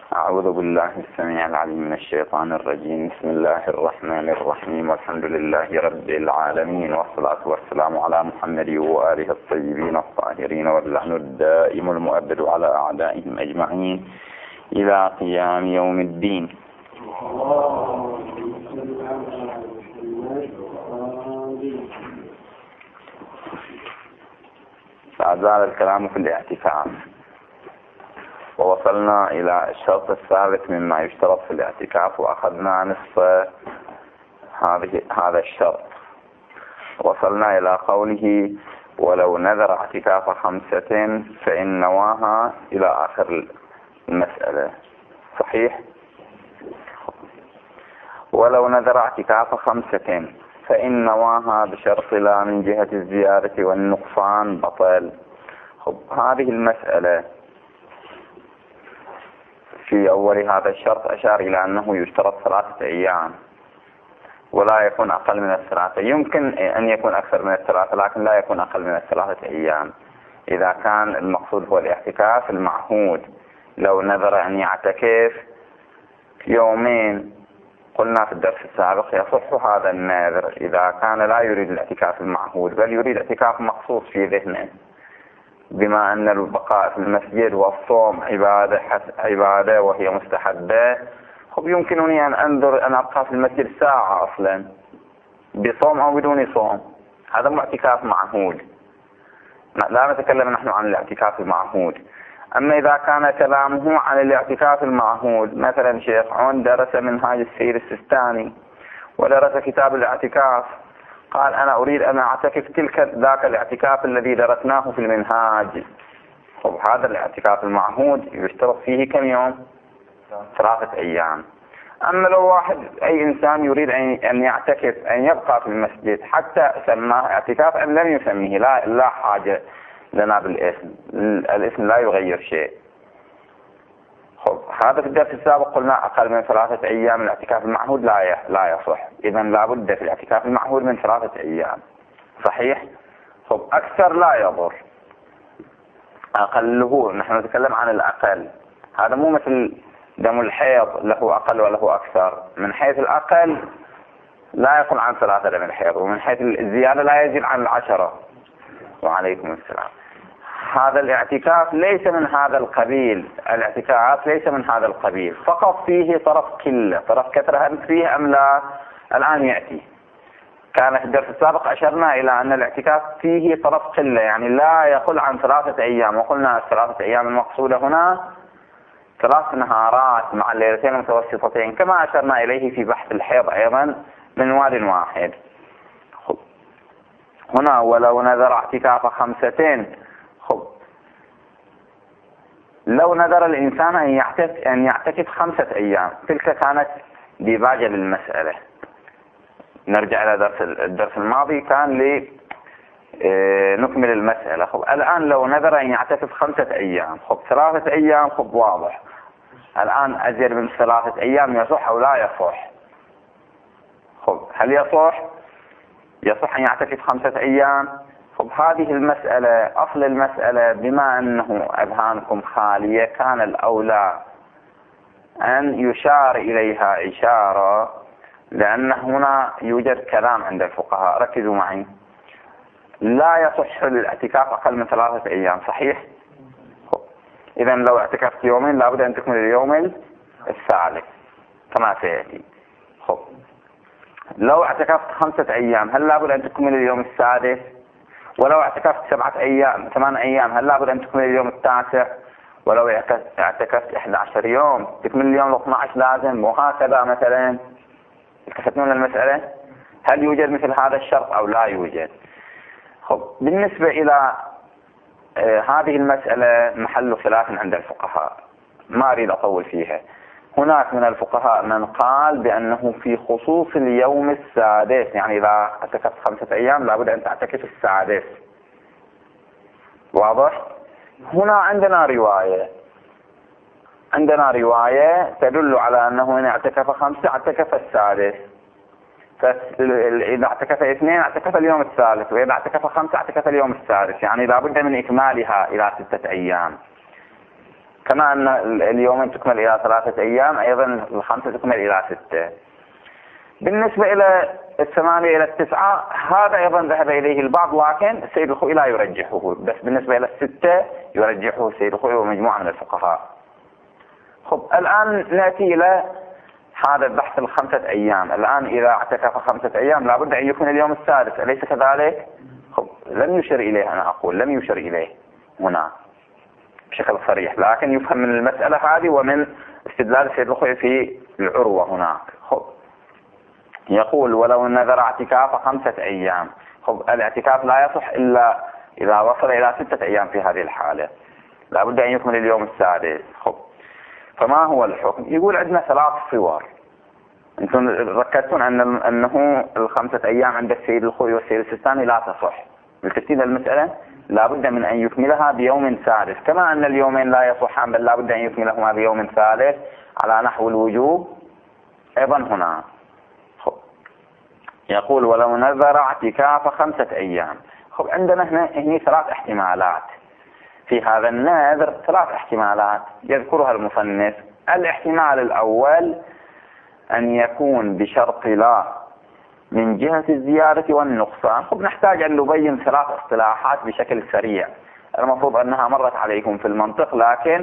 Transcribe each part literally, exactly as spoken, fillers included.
أعوذ بالله السميع العليم من الشيطان الرجيم. بسم الله الرحمن الرحيم، والحمد لله رب العالمين، والصلاة والسلام على محمد وآله الطيبين الطاهرين، واللعن الدائم المؤبد على أعدائهم أجمعين إلى قيام يوم الدين. لا زال الكلام في الاعتكاف، ووصلنا إلى الشرط الثالث مما يشترط في الاعتكاف، وأخذنا نصف هذه هذا الشرط. وصلنا إلى قوله: ولو نذر اعتكاف خمسة فإن نواها، إلى آخر المسألة. صحيح؟ ولو نذر اعتكاف خمسة فإن نواها بشرط لا من جهة الزيادة والنقصان بطل. خب، هذه المسألة في أول هذا الشرط أشار إلى أنه يشترط ثلاثة أيام، ولا يكون أقل من الثلاثة. يمكن أن يكون أكثر من الثلاثة، لكن لا يكون أقل من الثلاثة أيام إذا كان المقصود هو الاعتكاف المعهود. لو نذر أن يعتكف يومين، قلنا في الدرس السابق يصح هذا النذر إذا كان لا يريد الاعتكاف المعهود، بل يريد اعتكاف مخصوص في ذهنه، بما أن البقاء في المسجد والصوم عبادة عبادة وهي مستحبة. خب، يمكنني أن أنظر أن أبقى في المسجد ساعة أصلا بصوم أو بدون صوم، هذا مو اعتكاف معهود. لا نتكلم نحن عن الاعتكاف المعهود. أما إذا كان كلامه عن الاعتكاف المعهود، مثلا شيخ عون درس منهاج السير السيستاني ودرس كتاب الاعتكاف، قال أنا أريد أن أعتكف تلك ذاك الاعتكاف الذي درسناه في المنهاج. طب هذا الاعتكاف المعهود يشترط فيه كم يوم؟ ثلاثة أيام. أما لو واحد أي إنسان يريد أن يعتكف أن يبقى في المسجد حتى سماه اعتكاف أم لم يسميه، لا لا حاجة لنا بالاسم، الاسم لا يغير شيء. خب، هذا في الدرس السابق قلنا أقل من ثلاثة أيام الاعتكاف المعهود لا لا يصح، إذا لابد في الاعتكاف المعهود من ثلاثة أيام. صحيح؟ خب، أكثر لا يضر، أقله نحن نتكلم عن الأقل. هذا مو مثل دم الحيض له أقل وله أكثر. من حيث الأقل لا يقل عن ثلاثة دم الحيض، ومن حيث الزيادة لا يزيد عن العشرة. وعليكم السلام. هذا الاعتكاف ليس من هذا القبيل، الاعتكاف ليس من هذا القبيل، فقط فيه طرف قلة، طرف كثرة هل فيه أم لا؟ الآن يأتي. كان في الدرس السابق أشرنا إلى أن الاعتكاف فيه طرف قلة، يعني لا يقل عن ثلاثة أيام، وقلنا الثلاثة أيام المقصودة هنا ثلاث نهارات مع الليلتين المتوسطتين، كما أشرنا إليه في بحث الحيض أيضا من واد واحد. هنا ولو نذر اعتكاف خمستين، خب، لو نذر الإنسان أن يعتكف أن يعتكف خمسة أيام، تلك كانت ديباجة للمسألة. نرجع إلى درس الدرس الماضي كان لنكمل المسألة. خب، الآن لو نذر أن يعتكف خمسة أيام، خب ثلاثة أيام، خب واضح. الآن أزيد من ثلاثة أيام يصح أو لا يصح؟ خب، هل يصح؟ يصح أن يعتكف خمسة أيام. خب، هذه المسألة أصل المسألة بما أنه أذهانكم خالية، كان الأولى أن يشار إليها إشارة، لأن هنا يوجد كلام عند الفقهاء. ركزوا معي. لا يصح للاعتكاف أقل من ثلاثة أيام. صحيح؟ إذا لو اعتكفت يومين لابد أن تكمل اليوم الثالث كما سيأتي. خب، لو اعتكفت خمسة أيام هل لابد أن تكمل اليوم السادس؟ ولو اعتكفت سبعة أيام ثمان أيام هل لابد أن تكمل اليوم التاسع؟ ولو اعتكفت إحدى عشر يوم تكمل اليوم الاثنى عشر لازم، وهكذا مثلا. التفتون المسألة؟ هل يوجد مثل هذا الشرط أو لا يوجد؟ خب، بالنسبة إلى آه هذه المسألة محل خلاف عند الفقهاء، ما أريد أطول فيها. هناك من الفقهاء من قال بأنه في خصوص اليوم السادس، يعني إذا اعتكفت خمسة أيام لابد أن تعتكف السادس. واضح؟ هنا عندنا رواية عندنا رواية تدل على أنه إن اعتكف خمسة اعتكف السادس، فإذا اعتكف اثنين اعتكف اليوم الثالث، وإذا اعتكف خمسة اعتكف اليوم السادس، يعني لابد من إكمالها إلى ستة أيام. كما أن اليومين تكمل إلى ثلاثة أيام، أيضا الخمسة تكمل إلى ستة. بالنسبة إلى الثمانية إلى التسعة هذا أيضا ذهب إليه البعض، لكن السيد الخوئي لا يرجحه، بس بالنسبة إلى الستة يرجحه السيد الخوئي ومجموعة من الفقهاء. خب الآن نأتي إلى هذا البحث الخمسة أيام. الآن إذا اعتكف خمسة أيام لابد أن يكون اليوم السادس، أليس كذلك؟ خب لم يشر إليه، أنا أقول لم يشر إليه هنا بشكل صريح، لكن يفهم من المسألة هذه ومن استدلال السيد الخوئي في العروة هناك. خب يقول ولو نذر اعتكاف خمسة أيام. خب الاعتكاف لا يصح إلا إذا وصل إلى ستة أيام، في هذه الحالة لابد أن يكمل اليوم السادس. خب فما هو الحكم؟ يقول عندنا ثلاث صور. انتم ركزتون أن أنه الخمسة أيام عند السيد الخوئي والسيد السيستاني لا تصح، بالترتيب المسألة لابد من أن يكملها بيوم سادس، كما أن اليومين لا يصحان بل لابد أن يكملهما بيوم ثالث على نحو الوجوب أيضا هنا. خب يقول ولو نذر اعتكاف خمسة أيام. خب عندنا هنا هنا ثلاث احتمالات في هذا النذر، ثلاث احتمالات يذكرها المصنف. الاحتمال الأول أن يكون بشرط لا من جهة الزيادة والنقصان. خب نحتاج أن نبين ثلاث اصطلاحات بشكل سريع، المفروض أنها مرت عليكم في المنطق لكن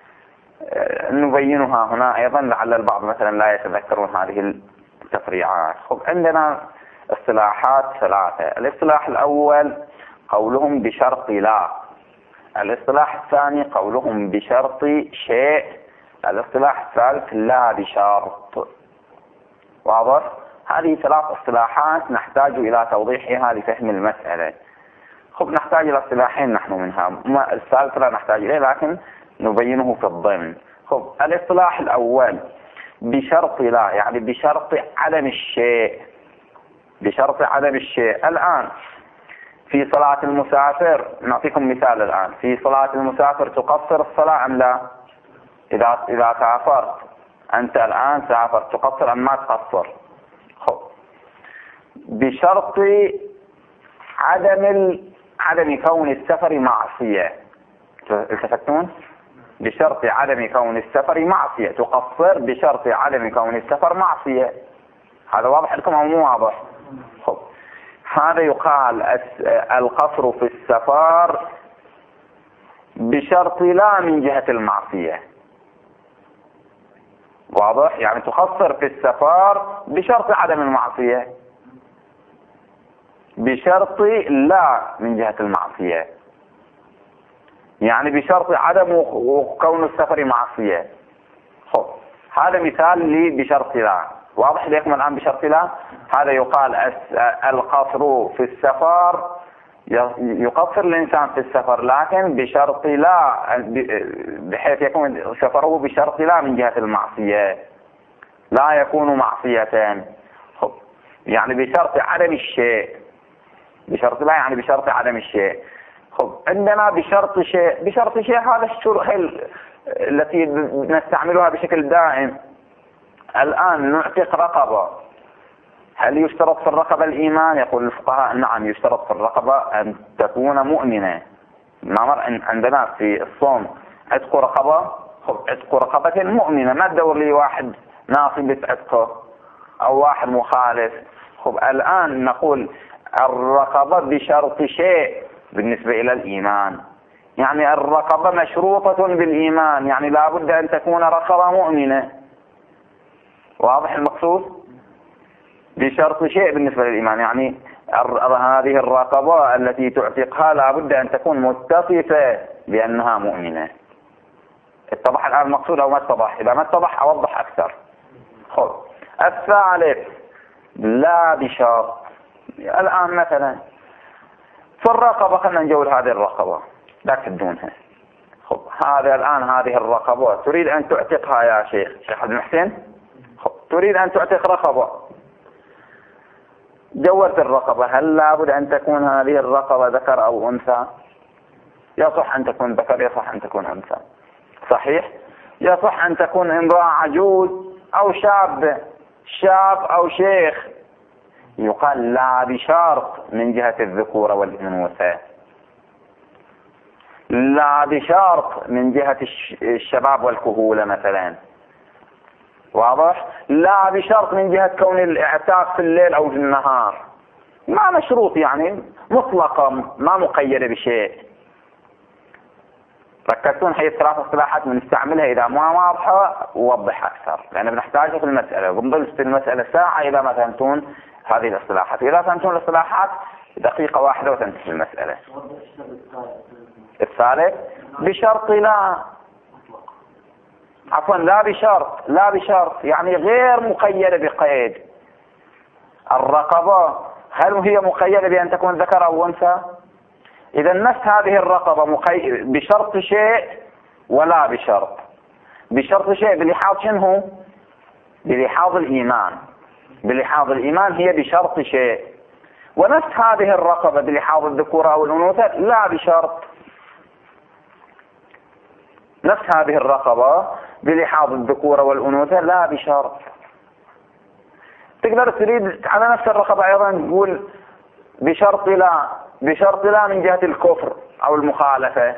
نبينها هنا أيضا لعل البعض مثلا لا يتذكرون هذه التفريعات. خب عندنا اصطلاحات ثلاثة. الاصطلاح الأول قولهم بشرط لا، الاصطلاح الثاني قولهم بشرط شيء، الاصطلاح الثالث لا بشرط. واضح؟ هذه ثلاث اصطلاحات نحتاج إلى توضيحها لفهم المسألة. خب نحتاج إلى اصطلاحين نحن منها، الثالث لا نحتاج إليه لكن نبينه في الضمن. خب الاصطلاح الأول بشرط لا، يعني بشرط عدم الشيء، بشرط عدم الشيء. الآن في صلاة المسافر نعطيكم مثال، الآن في صلاة المسافر تقصر الصلاة أم لا؟ إذا إذا سافرت أنت الآن سافرت تقصر أم ما تقصر؟ خب بشرط عدم ال... عدم كون السفر معصية، التفتون؟ بشرط عدم كون السفر معصية، تقصر بشرط عدم كون السفر معصية. هذا واضح لكم أو مو واضح؟ خب هذا يقال القصر في السفر بشرط لا من جهة المعصية. واضح؟ يعني تقصر في السفر بشرط عدم المعصية، بشرط لا من جهة المعصية، يعني بشرط عدم كون السفر معصية. خب هذا مثال لي بشرط لا. واضح لكم الآن بشرط لا؟ هذا يقال القصر في السفر، يقصر الإنسان في السفر لكن بشرط لا، بحيث يكون سفره بشرط لا من جهة المعصية، لا يكون معصية. خب يعني بشرط عدم الشيء، بشرط لا يعني بشرط عدم الشيء. خب عندنا بشرط شيء، بشرط شيء هذا الشروط التي نستعملها بشكل دائم. الآن نعتق رقبة، هل يشترط في الرقبة الإيمان؟ يقول الفقهاء نعم يشترط في الرقبة أن تكون مؤمنة. نمر عندنا في الصوم عتق رقبة، خب عتق رقبة مؤمنة، ما تدور لي واحد ناصب بعتقه أو واحد مخالف. خب الآن نقول الرقبة بشرط شيء بالنسبة إلى الإيمان، يعني الرقبة مشروطة بالإيمان، يعني لابد أن تكون رقبة مؤمنة. واضح المقصود؟ بشرط شيء بالنسبة للإيمان، يعني هذه الرقبة التي تعتقها لابد أن تكون متصفة بأنها مؤمنة. اتضح الآن المقصود أو ما اتضح؟ إذا ما اتضح أوضح أكثر. خذ الثالث لا بشرط. الآن مثلا في الرقبة خلنا نجول هذه الرقبة لا تدونها. خب هذا الآن هذه الرقبة تريد أن تعتقها يا شيخ شيخ عبد المحسن، خب تريد أن تعتق رقبة، جولت الرقبة، هل لابد أن تكون هذه الرقبة ذكر أو أنثى؟ يصح أن تكون ذكر، يصح أن تكون أنثى، صحيح؟ يصح أن تكون امرأة عجوز أو شاب، شاب أو شيخ. يقال لا بشرط من جهة الذكورة والأنوثة، لا بشرط من جهة الشباب والكهولة مثلا، واضح؟ لا بشرط من جهة كون الاعتاق في الليل او في النهار، ما مشروط يعني، مطلقة ما مقيدة بشيء. ركزتون هي الثلاث اصطلاحات بنستعملها اذا ما واضحة ووضح اكثر، لان بنحتاجها في المسألة، بنضل في المسألة ساعة اذا ما فهمتون هذه الاصطلاحات. اذا فهمتون الاصطلاحات دقيقة واحدة وتنتهي المسألة. الثالث بشرط لا، عفوا لا بشرط، لا بشرط يعني غير مقيدة بقيد. الرقبة هل هي مقيدة بأن تكون ذكر أو أنثى؟ إذا نفس هذه الرقبة مقيد بشرط شيء ولا بشرط. بشرط شيء بلحاظ شنو؟ بلحاظ الإيمان، بلحاظ الإيمان هي بشرط شيء. ونفس هذه الرقبة بلحاظ الذكورة أو الأنوثة لا بشرط. نفس هذه الرقبة بلحاظ الذكورة والأنوثة لا بشرط. تقدر تريد على نفس الرقبة أيضا تقول بشرط لا، بشرط لا من جهة الكفر أو المخالفة.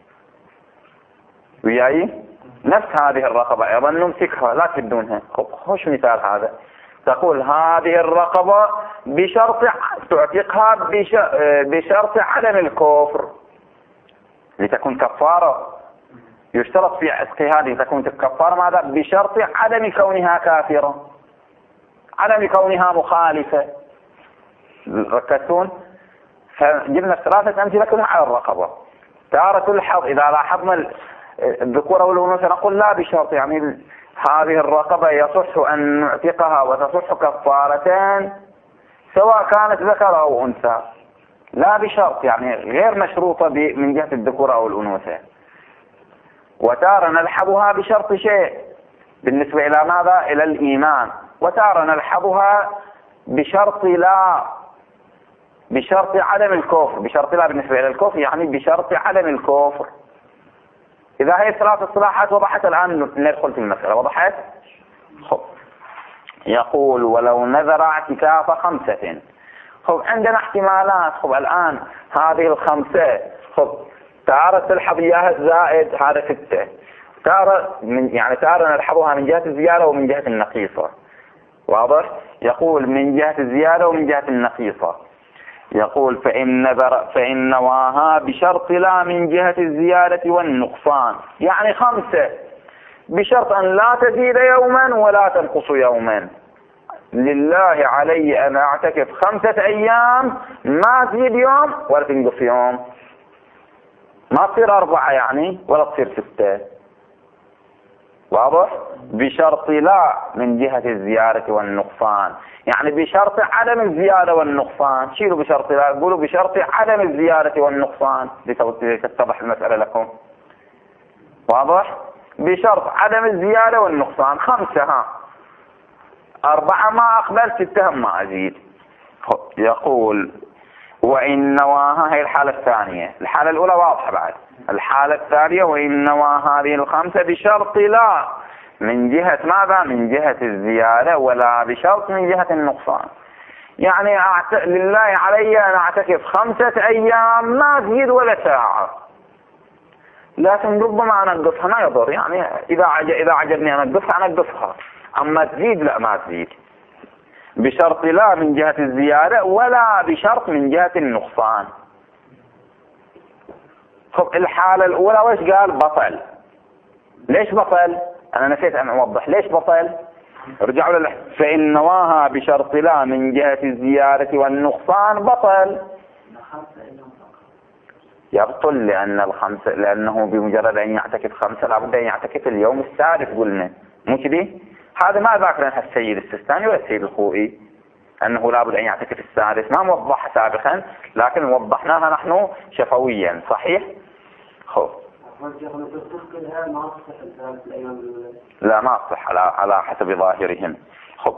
وياي نفس هذه الرقبة أيضا نمسكها لا تبدونها. خوش مثال هذا، تقول هذه الرقبة بشرط تعتقها بشرط عدم الكفر لتكون كفارة. يشترط في عتق هذه تكون كفارة ماذا؟ بشرط عدم كونها كافرة، عدم كونها مخالفة. ركزتون؟ فجبنا ثلاثة أمثلة كلها على الرقبة. تارة تلحظ إذا لاحظنا الذكورة والأنوثة نقول لا بشرط، يعني هذه الرقبة يصح أن نعتقها وتصح كفارتان سواء كانت ذكر أو أنثى، لا بشرط يعني غير مشروطة من جهة الذكورة أو الأنوثة. وتارة نلحظها بشرط شيء بالنسبة إلى ماذا؟ إلى الإيمان. وتارة نلحظها بشرط لا، بشرط عدم الكفر. بشرط لا بالنسبة إلى الكفر يعني بشرط عدم الكفر. إذا هي الثلاث اصطلاحات وضحت الآن ندخل في المسألة. وضحت؟ خب. يقول ولو نذر اعتكاف خمسة. خب عندنا احتمالات. خب الآن هذه الخمسة خب تارة تلحظ إياها الزائد هذا ستة، تارة من يعني تارة نلحظها من جهة الزيادة ومن جهة النقيصة. واضح؟ يقول من جهة الزيادة ومن جهة النقيصة. يقول فإن نذر فإن نواها بشرط لا من جهة الزيادة والنقصان، يعني خمسة بشرط أن لا تزيد يوما ولا تنقص يوما. لله علي أن أعتكف خمسة أيام ما تزيد يوم ولا تنقص يوم، ما تصير أربعة يعني ولا تصير ستة. واضح؟ بشرط لا من جهة الزيادة والنقصان، يعني بشرط عدم الزيادة والنقصان. شيلوا بشرط لا، قولوا بشرط عدم الزيادة والنقصان لتتضح المسألة لكم. واضح؟ بشرط عدم الزيادة والنقصان. خمسة ها أربعة ما أقبل، ستة ما أزيد. يقول وإن نواها، هي الحالة الثانية. الحالة الأولى واضحة بعد. الحالة الثانية وإن نوا هذه الخمسة بشرط لا من جهة ماذا؟ من جهة الزيادة ولا بشرط من جهة النقصان. يعني أعت... لله علي أن أعتكف خمسة أيام ما أزيد ولا ساعة، لكن ربما أنقصها ما يضر، يعني إذا عج... إذا عجبني أنقصها أنقصها، أما تزيد لا ما تزيد. بشرط لا من جهة الزيادة ولا بشرط من جهة النقصان. طب الحالة الأولى وش قال؟ بطل. ليش بطل؟ أنا نسيت أن أوضح ليش بطل. رجعوا له فإن نواها بشرط لا من جهة الزيادة والنقصان بطل. يبطل لأن الخمسة، لأنه بمجرد أن يعتكف خمسة لابد أن يعتكف اليوم السادس. قلنا مو كذي؟ هذا ما ذاكرنها السيد السيستاني ولا السيد الخوئي أنه لابد أن يعتكف السادس، ما موضحها سابقا لكن وضحناها نحن شفويا. صحيح؟ خب لا ما أصح على على حسب ظاهرهم. خب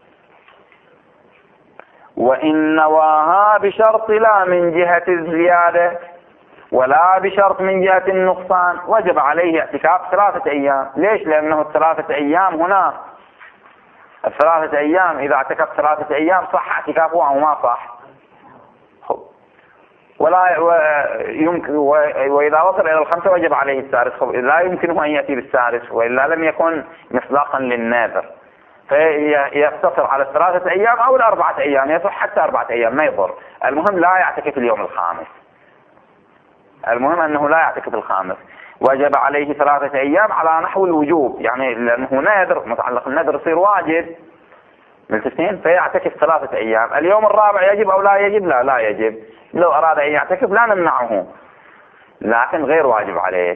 وإن نواها بشرط لا من جهة الزيادة ولا بشرط من جهة النقصان وجب عليه اعتكاف ثلاثة أيام. ليش؟ لأنه الثلاثة أيام هنا الثلاثة أيام إذا اعتكف ثلاثة أيام صح اعتكافه أو ما صح. خب ولا يمكن، وإذا وصل إلى الخمسة وجب عليه السادس، لا يمكنه أن يأتي بالسادس وإلا لم يكن مصداقا للنذر، فيقتصر على الثلاثة أيام أو الأربعة أيام، يصح حتى أربعة أيام ما يضر. المهم لا يعتكف اليوم الخامس، المهم أنه لا يعتكف الخامس. وجب عليه ثلاثة أيام على نحو الوجوب، يعني لأنه نذر متعلق النذر يصير واجب بالتسنين، فيعتكف ثلاثة أيام. اليوم الرابع يجب أو لا يجب؟ لا لا يجب. لو أراد أن يعتكف لا نمنعه، لكن غير واجب عليه.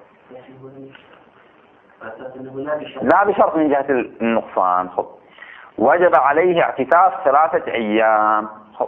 لا بشرط من جهة النقصان. خب وجب عليه اعتكاف ثلاثة أيام. خب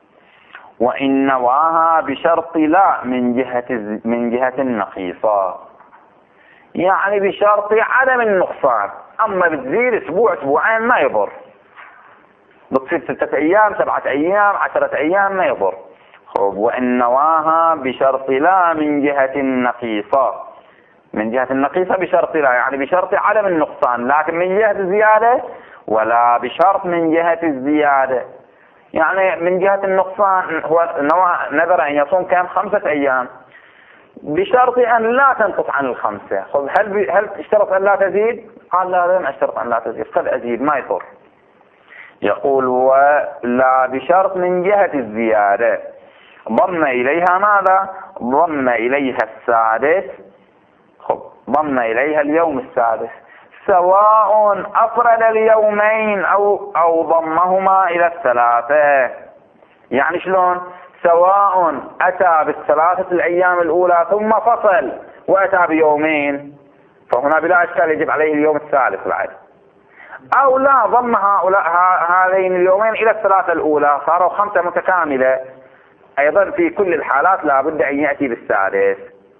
وإن نواها بشرط لا من جهة من جهة النقيصة، يعني بشرط عدم النقصان. أما بتزيد أسبوع أسبوعين ما يضر، بتصير ستة أيام سبعة أيام عشرة أيام ما يضر. خب وإن نواها بشرط لا من جهة النقيصة، من جهة النقيصة بشرط لا يعني بشرط عدم النقصان، لكن من جهة الزيادة ولا بشرط من جهة الزيادة. يعني من جهة النقصان هو نوى نذر أن يصوم كم خمسة أيام بشرط أن لا تنقص عن الخمسة. خب هل هل اشترط أن لا تزيد؟ قال لا لم أشترط أن لا تزيد، قد أزيد ما يضر. يقول ولا بشرط من جهة الزيادة، ضم إليها ماذا؟ ضم إليها السادس. خب ضم إليها اليوم السادس، سواء أفرد اليومين أو أو ضمهما إلى الثلاثة. يعني شلون؟ سواء أتى بالثلاثة الأيام الأولى ثم فصل وأتى بيومين، فهنا بلا إشكال يجب عليه اليوم الثالث بعد، أو لا ضم هؤلاء هذين اليومين إلى الثلاثة الأولى صاروا خمسة متكاملة، أيضا في كل الحالات لا بد أن يأتي بالسادس.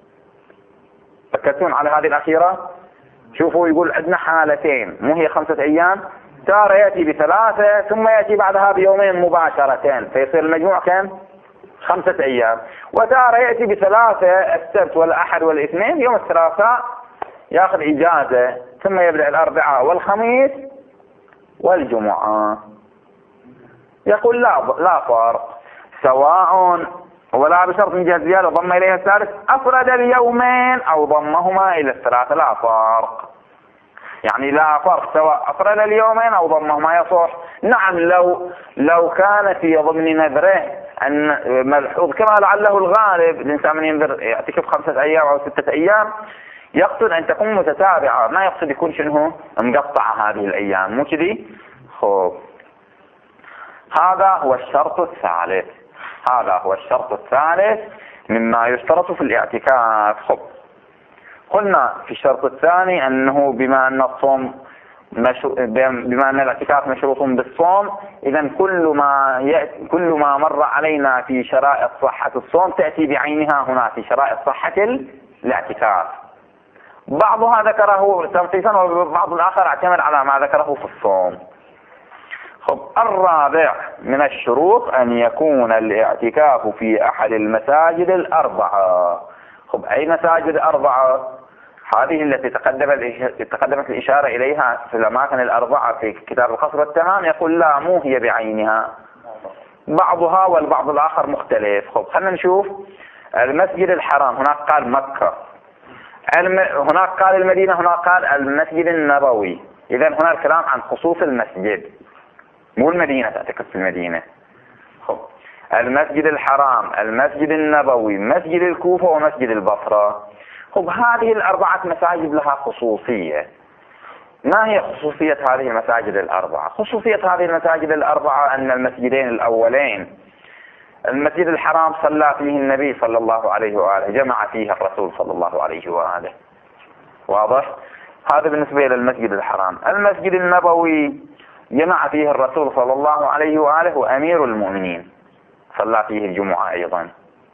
فكرتون على هذه الأخيرة؟ شوفوا يقول عندنا حالتين، مو هي خمسة أيام، تارة يأتي بثلاثة ثم يأتي بعدها بيومين مباشرة، فيصير المجموع كم؟ خمسة أيام. وتارة يأتي بثلاثة السبت والأحد والاثنين، يوم الثلاثاء يأخذ إجازة ثم يبدأ الأربعاء والخميس والجمعة. يقول لا لا فرق، سواء ولا بشرط من جهة زيادة ضم إليها الثالث أفرد اليومين أو ضمهما إلى الثلاثة، لا فرق. يعني لا فرق سواء أفرد اليومين أو ضمهما يصح. نعم لو لو كان في ضمن نذره أن ملحوظ كما لعله الغالب الإنسان من ينذر يعتكف خمسة أيام أو ستة أيام يقصد أن تكون متتابعة، ما يقصد يكون شنو مقطعة هذه الأيام، مو كذي. خب هذا هو الشرط الثالث، هذا هو الشرط الثالث مما يشترط في الاعتكاف. خب قلنا في الشرط الثاني أنه بما أن الصوم مشو... بما أن الاعتكاف مشروط بالصوم، إذا كل ما يأتي... كل ما مر علينا في شرائط صحة الصوم تأتي بعينها هنا في شرائط صحة الاعتكاف. بعضها ذكره تنصيصا وبعض الآخر اعتمد على ما ذكره في الصوم. خب الرابع من الشروط أن يكون الاعتكاف في أحد المساجد الأربعة. خب أي مساجد أربعة؟ هذه التي تقدمت الإشارة إليها في الأماكن الأربعة في كتاب القصر والتمام. يقول لا مو هي بعينها، بعضها والبعض الآخر مختلف. خب خلنا نشوف. المسجد الحرام هناك قال مكة، هناك قال المدينة، هناك قال المسجد النبوي. إذا هنا الكلام عن خصوص المسجد مو المدينة، تعتكف في المدينة. خب المسجد الحرام، المسجد النبوي، مسجد الكوفة ومسجد البصرة. خب هذه الأربعة مساجد لها خصوصية. ما هي خصوصية هذه المساجد الأربعة؟ خصوصية هذه المساجد الأربعة أن المسجدين الأولين المسجد الحرام صلى فيه النبي صلى الله عليه وآله، جمع فيه الرسول صلى الله عليه وآله، واضح؟ هذا بالنسبة للمسجد الحرام. المسجد النبوي جمع فيه الرسول صلى الله عليه وآله وأمير المؤمنين صلى فيه الجمعة أيضا.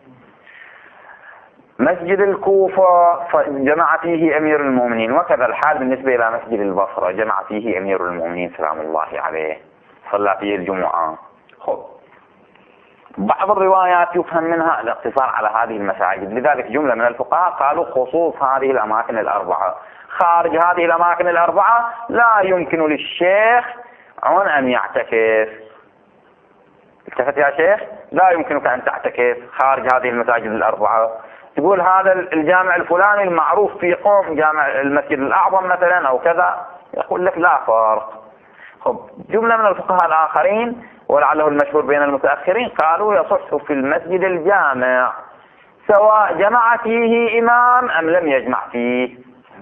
مسجد الكوفة جمع فيه أمير المؤمنين، وكذا الحال بالنسبة إلى مسجد البصرة جمع فيه أمير المؤمنين سلام الله عليه صلى فيه الجمعة. خب بعض الروايات يفهم منها الاقتصار على هذه المساجد، لذلك جملة من الفقهاء قالوا خصوص هذه الأماكن الأربعة. خارج هذه الأماكن الأربعة لا يمكن للشيخ عن أن يعتكف. التفت يا شيخ، لا يمكنك أن تعتكف خارج هذه المساجد الأربعة. تقول هذا الجامع الفلاني المعروف في قوم جامع المسجد الأعظم مثلا أو كذا، يقول لك لا فرق. خب جملة من الفقهاء الآخرين ولعله المشهور بين المتأخرين قالوا يصح في المسجد الجامع سواء جمع فيه إمام أم لم يجمع فيه.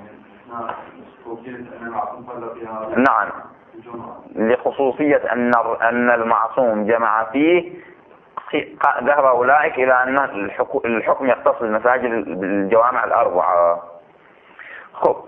نعم، لخصوصية أن أن المعصوم جمع فيه ذهب أولئك إلى أن الحكم يختص بالمساجد الجوامع الأربعة. خب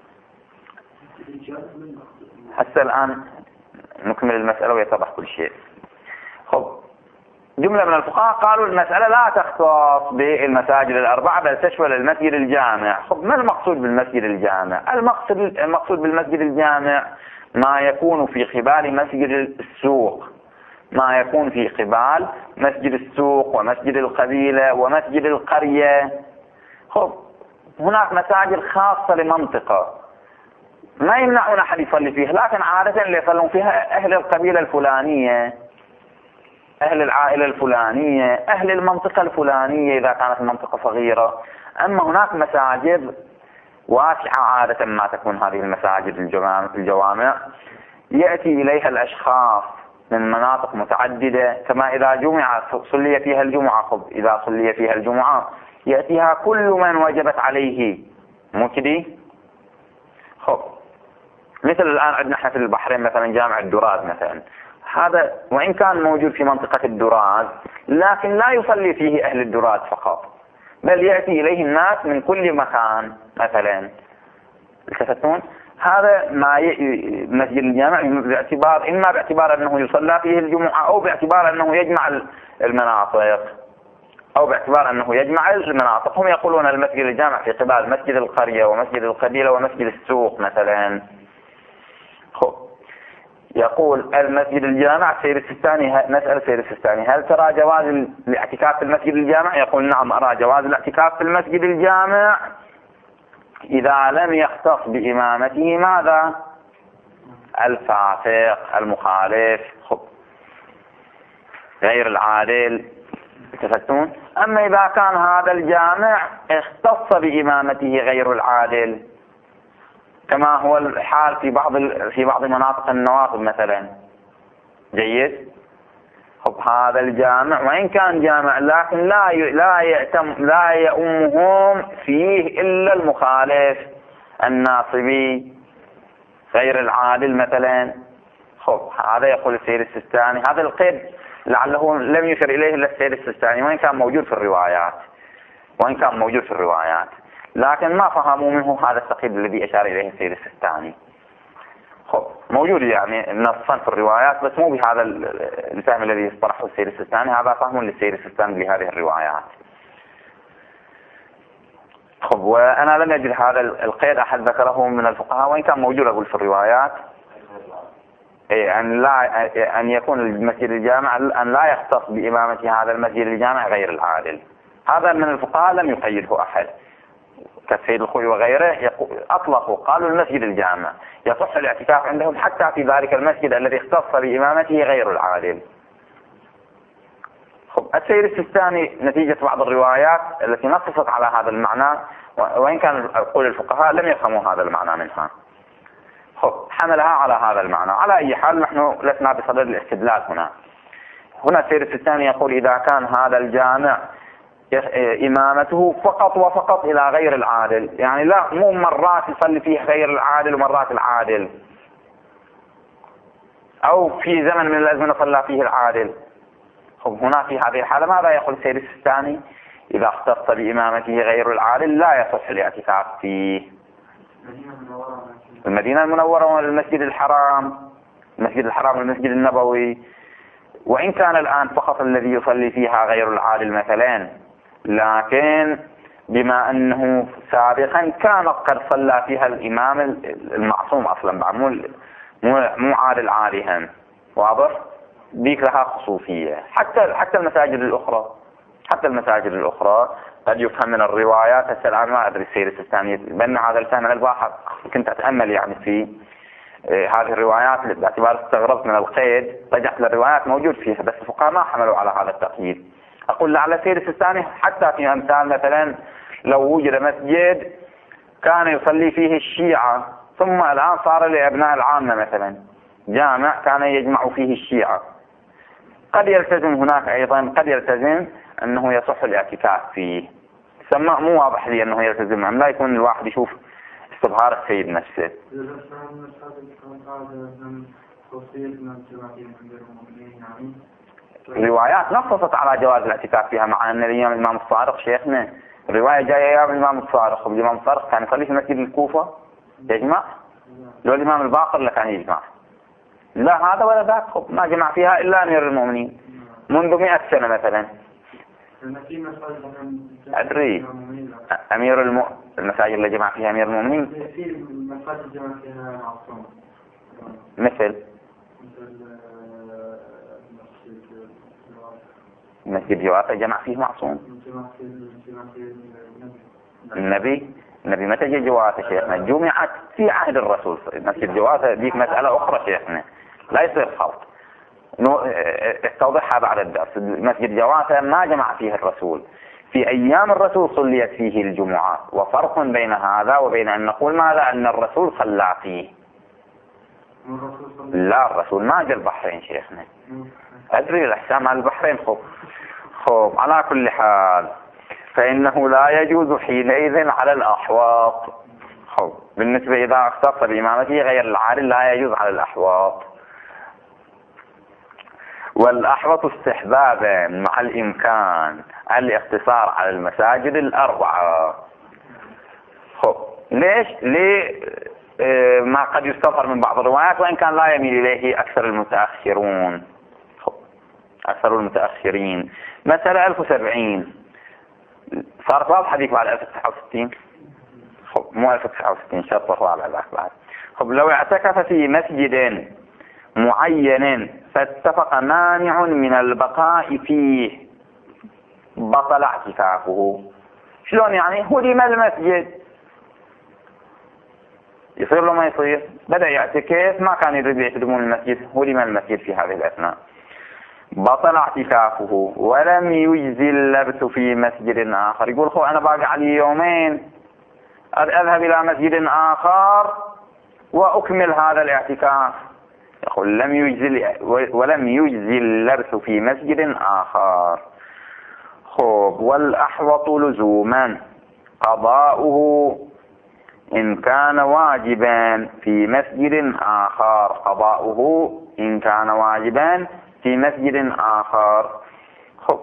حتى الآن نكمل المسألة ويتضح كل شيء. خب جملة من الفقهاء قالوا المسألة لا تختص بالمساجد الأربعة بل تشمل المسجد الجامع. خب ما المقصود بالمسجد الجامع؟ المقصود المقصود بالمسجد الجامع ما يكون في قبال مسجد السوق، ما يكون في قبال مسجد السوق ومسجد القبيلة ومسجد القرية. خب هناك مساجد خاصة لمنطقة ما يمنعون أحد يصلي فيها، لكن عادة اللي يصلون فيها أهل القبيلة الفلانية، أهل العائلة الفلانية، أهل المنطقة الفلانية إذا كانت المنطقة صغيرة. أما هناك مساجد واسعة عادة ما تكون هذه المساجد الجوامع يأتي إليها الأشخاص من مناطق متعددة، كما إذا جمعة صلي فيها الجمعة. خب إذا صلي فيها الجمعة يأتيها كل من وجبت عليه، مو كدي؟ خب مثل الآن عندنا احنا في البحرين مثلا جامع الدراز مثلا، هذا وإن كان موجود في منطقة الدراز لكن لا يصلي فيه أهل الدراز فقط، بل يأتي إليه الناس من كل مكان مثلا. التفتون هذا ما ي... مسجد الجامع باعتبار إما باعتبار أنه يصلى فيه الجمعة أو باعتبار أنه يجمع المناطق أو باعتبار أنه يجمع المناطق. هم يقولون المسجد الجامع في قبال مسجد القرية ومسجد القبيلة ومسجد السوق مثلا. خب يقول المسجد الجامع سير السيستاني، نسأل سير السيستاني هل ترى جواز الاعتكاف في المسجد الجامع؟ يقول نعم أرى جواز الاعتكاف في المسجد الجامع إذا لم يختص بإمامته ماذا؟ الفاسق المخالف، خب غير العادل. تفتون؟ أما إذا كان هذا الجامع اختص بإمامته غير العادل كما هو الحال في بعض في بعض مناطق النوافذ مثلا، جيد؟ خب هذا الجامع وإن كان جامع لكن لا لا يأتم لا يؤمهم فيه إلا المخالف الناصبي غير العادل مثلا. خب هذا يقول السير السيستاني، هذا القيد لعله لم يشر إليه إلا السير السيستاني وإن كان موجود في الروايات وإن كان موجود في الروايات لكن ما فهموا منه هذا التقييد الذي أشار إليه السير السيستاني. خب موجود يعني نصا في الروايات بس مو بهذا الفهم الذي يصطلحه السير السيستاني، هذا فهم للسير السيستاني لهذه الروايات. خب وأنا لم أجد هذا القيد أحد ذكره من الفقهاء وإن كان موجود أقول في الروايات، إيه أن لا أن يكون المسجد الجامع أن لا يختص بإمامة هذا المسجد الجامع غير العادل. هذا من الفقهاء لم يقيده أحد كالسيد الخوي وغيره، أطلقوا قالوا المسجد الجامع يصح الاعتكاف عندهم حتى في ذلك المسجد الذي اختص بإمامته غير العادل. خب السير السيستاني نتيجة بعض الروايات التي نصصت على هذا المعنى وإن كان قول الفقهاء لم يفهموا هذا المعنى منها، خب حملها على هذا المعنى. على أي حال نحن لسنا بصدد الاستدلال هنا. هنا السير السيستاني يقول إذا كان هذا الجامع إمامته فقط وفقط إلى غير العادل، يعني لا مو مرات يصلي فيه غير العادل ومرات العادل، أو في زمن من الأزمنة صلى فيه العادل. خب هنا في هذه الحالة ماذا يقول السير السيستاني؟ إذا اختص بإمامته غير العادل لا يصح الاعتكاف فيه. المدينة المنورة والمسجد الحرام، المسجد الحرام والمسجد النبوي، وإن كان الآن فقط الذي يصلي فيها غير العادل مثلا، لكن بما أنه سابقا كان قد صلى فيها الإمام المعصوم أصلا مو مو عادل عادها، واضح؟ ديك لها خصوصية. حتى حتى المساجد الأخرى حتى المساجد الأخرى قد يفهم من الروايات. هسه الآن ما أدري السير السيستاني بأن هذا الفهم أنا الباحث كنت أتأمل يعني فيه هذه الروايات باعتبار استغربت من القيد رجعت للروايات موجود فيها، بس الفقهاء ما حملوا على هذا التقييد. أقول لعل سير السيستاني حتى في أمثال مثلا لو وجد مسجد كان يصلي فيه الشيعة ثم الآن صار لأبناء العامة مثلا جامع كان يجمع فيه الشيعة، قد يلتزم هناك أيضا، قد يلتزم أنه يصح الاعتكاف فيه. سماء مو واضح لي أنه يلتزم أم لا، يكون الواحد يشوف استظهار السيد نفسه. الروايات نصصت على جواز الاعتكاف فيها، مع أن الإمام الإمام الصادق شيخنا الرواية جاية أيام الإمام الصادق، والإمام الصادق كان يصلي في مسجد الكوفة يجمع، لو الإمام الباقر لكان يجمع، لا هذا ولا ذاك ما جمع فيها إلا أمير المؤمنين منذ مئة سنة مثلا. أدري أمير الم... المساجد اللي جمع فيها أمير المؤمنين مثل مسجد جوافة جمع فيه معصوم. النبي النبي متى جاء جوافة شيخنا؟ جمعت في عهد الرسول. مسجد جوافة ديك مسألة أخرى شيخنا، لا يصير خلط، استوضحها بعد الدرس. مسجد جوافة ما جمع فيه الرسول، في أيام الرسول صليت فيه الجمعات، وفرق بين هذا وبين أن نقول ماذا أن الرسول صلى فيه. لا الرسول ما جاء البحرين شيخنا، أدري الأحكام على البحرين. خب خب على كل حال فإنه لا يجوز حينئذ على الأحواط. خب بالنسبة إذا اختص بإمامته غير العارض لا يجوز على الأحواط. والأحوط استحبابا مع الإمكان الاقتصار على المساجد الأربعة. خب ليش؟ ليه اه ما قد يستظهر من بعض الروايات وإن كان لا يميل إليه أكثر المتأخرون. خب أكثر المتأخرين مثلا ألف وسبعين صارت واضحة ديك بعد ألف وتسعة وستين. خب مو ألف وتسعة وستين شرط الرابع بعد. خب لو اعتكف في مسجد معين فاتفق مانع من البقاء فيه بطل اعتكافه. شلون يعني؟ هدم المسجد يصير له ما يصير؟ بدأ يعتكف ما كان يريد يهدمون المسجد، هدم المسجد في هذه الأثناء بطل اعتكافه ولم يجزي اللبث في مسجد آخر. يقول خو أنا باقي علي يومين أذهب إلى مسجد آخر وأكمل هذا الاعتكاف. يقول لم يجزي ولم يجزي اللبث في مسجد آخر. خب والأحوط لزوما قضاؤه إن كان واجبا في مسجد آخر، قضاؤه إن كان واجبا في مسجد آخر. خب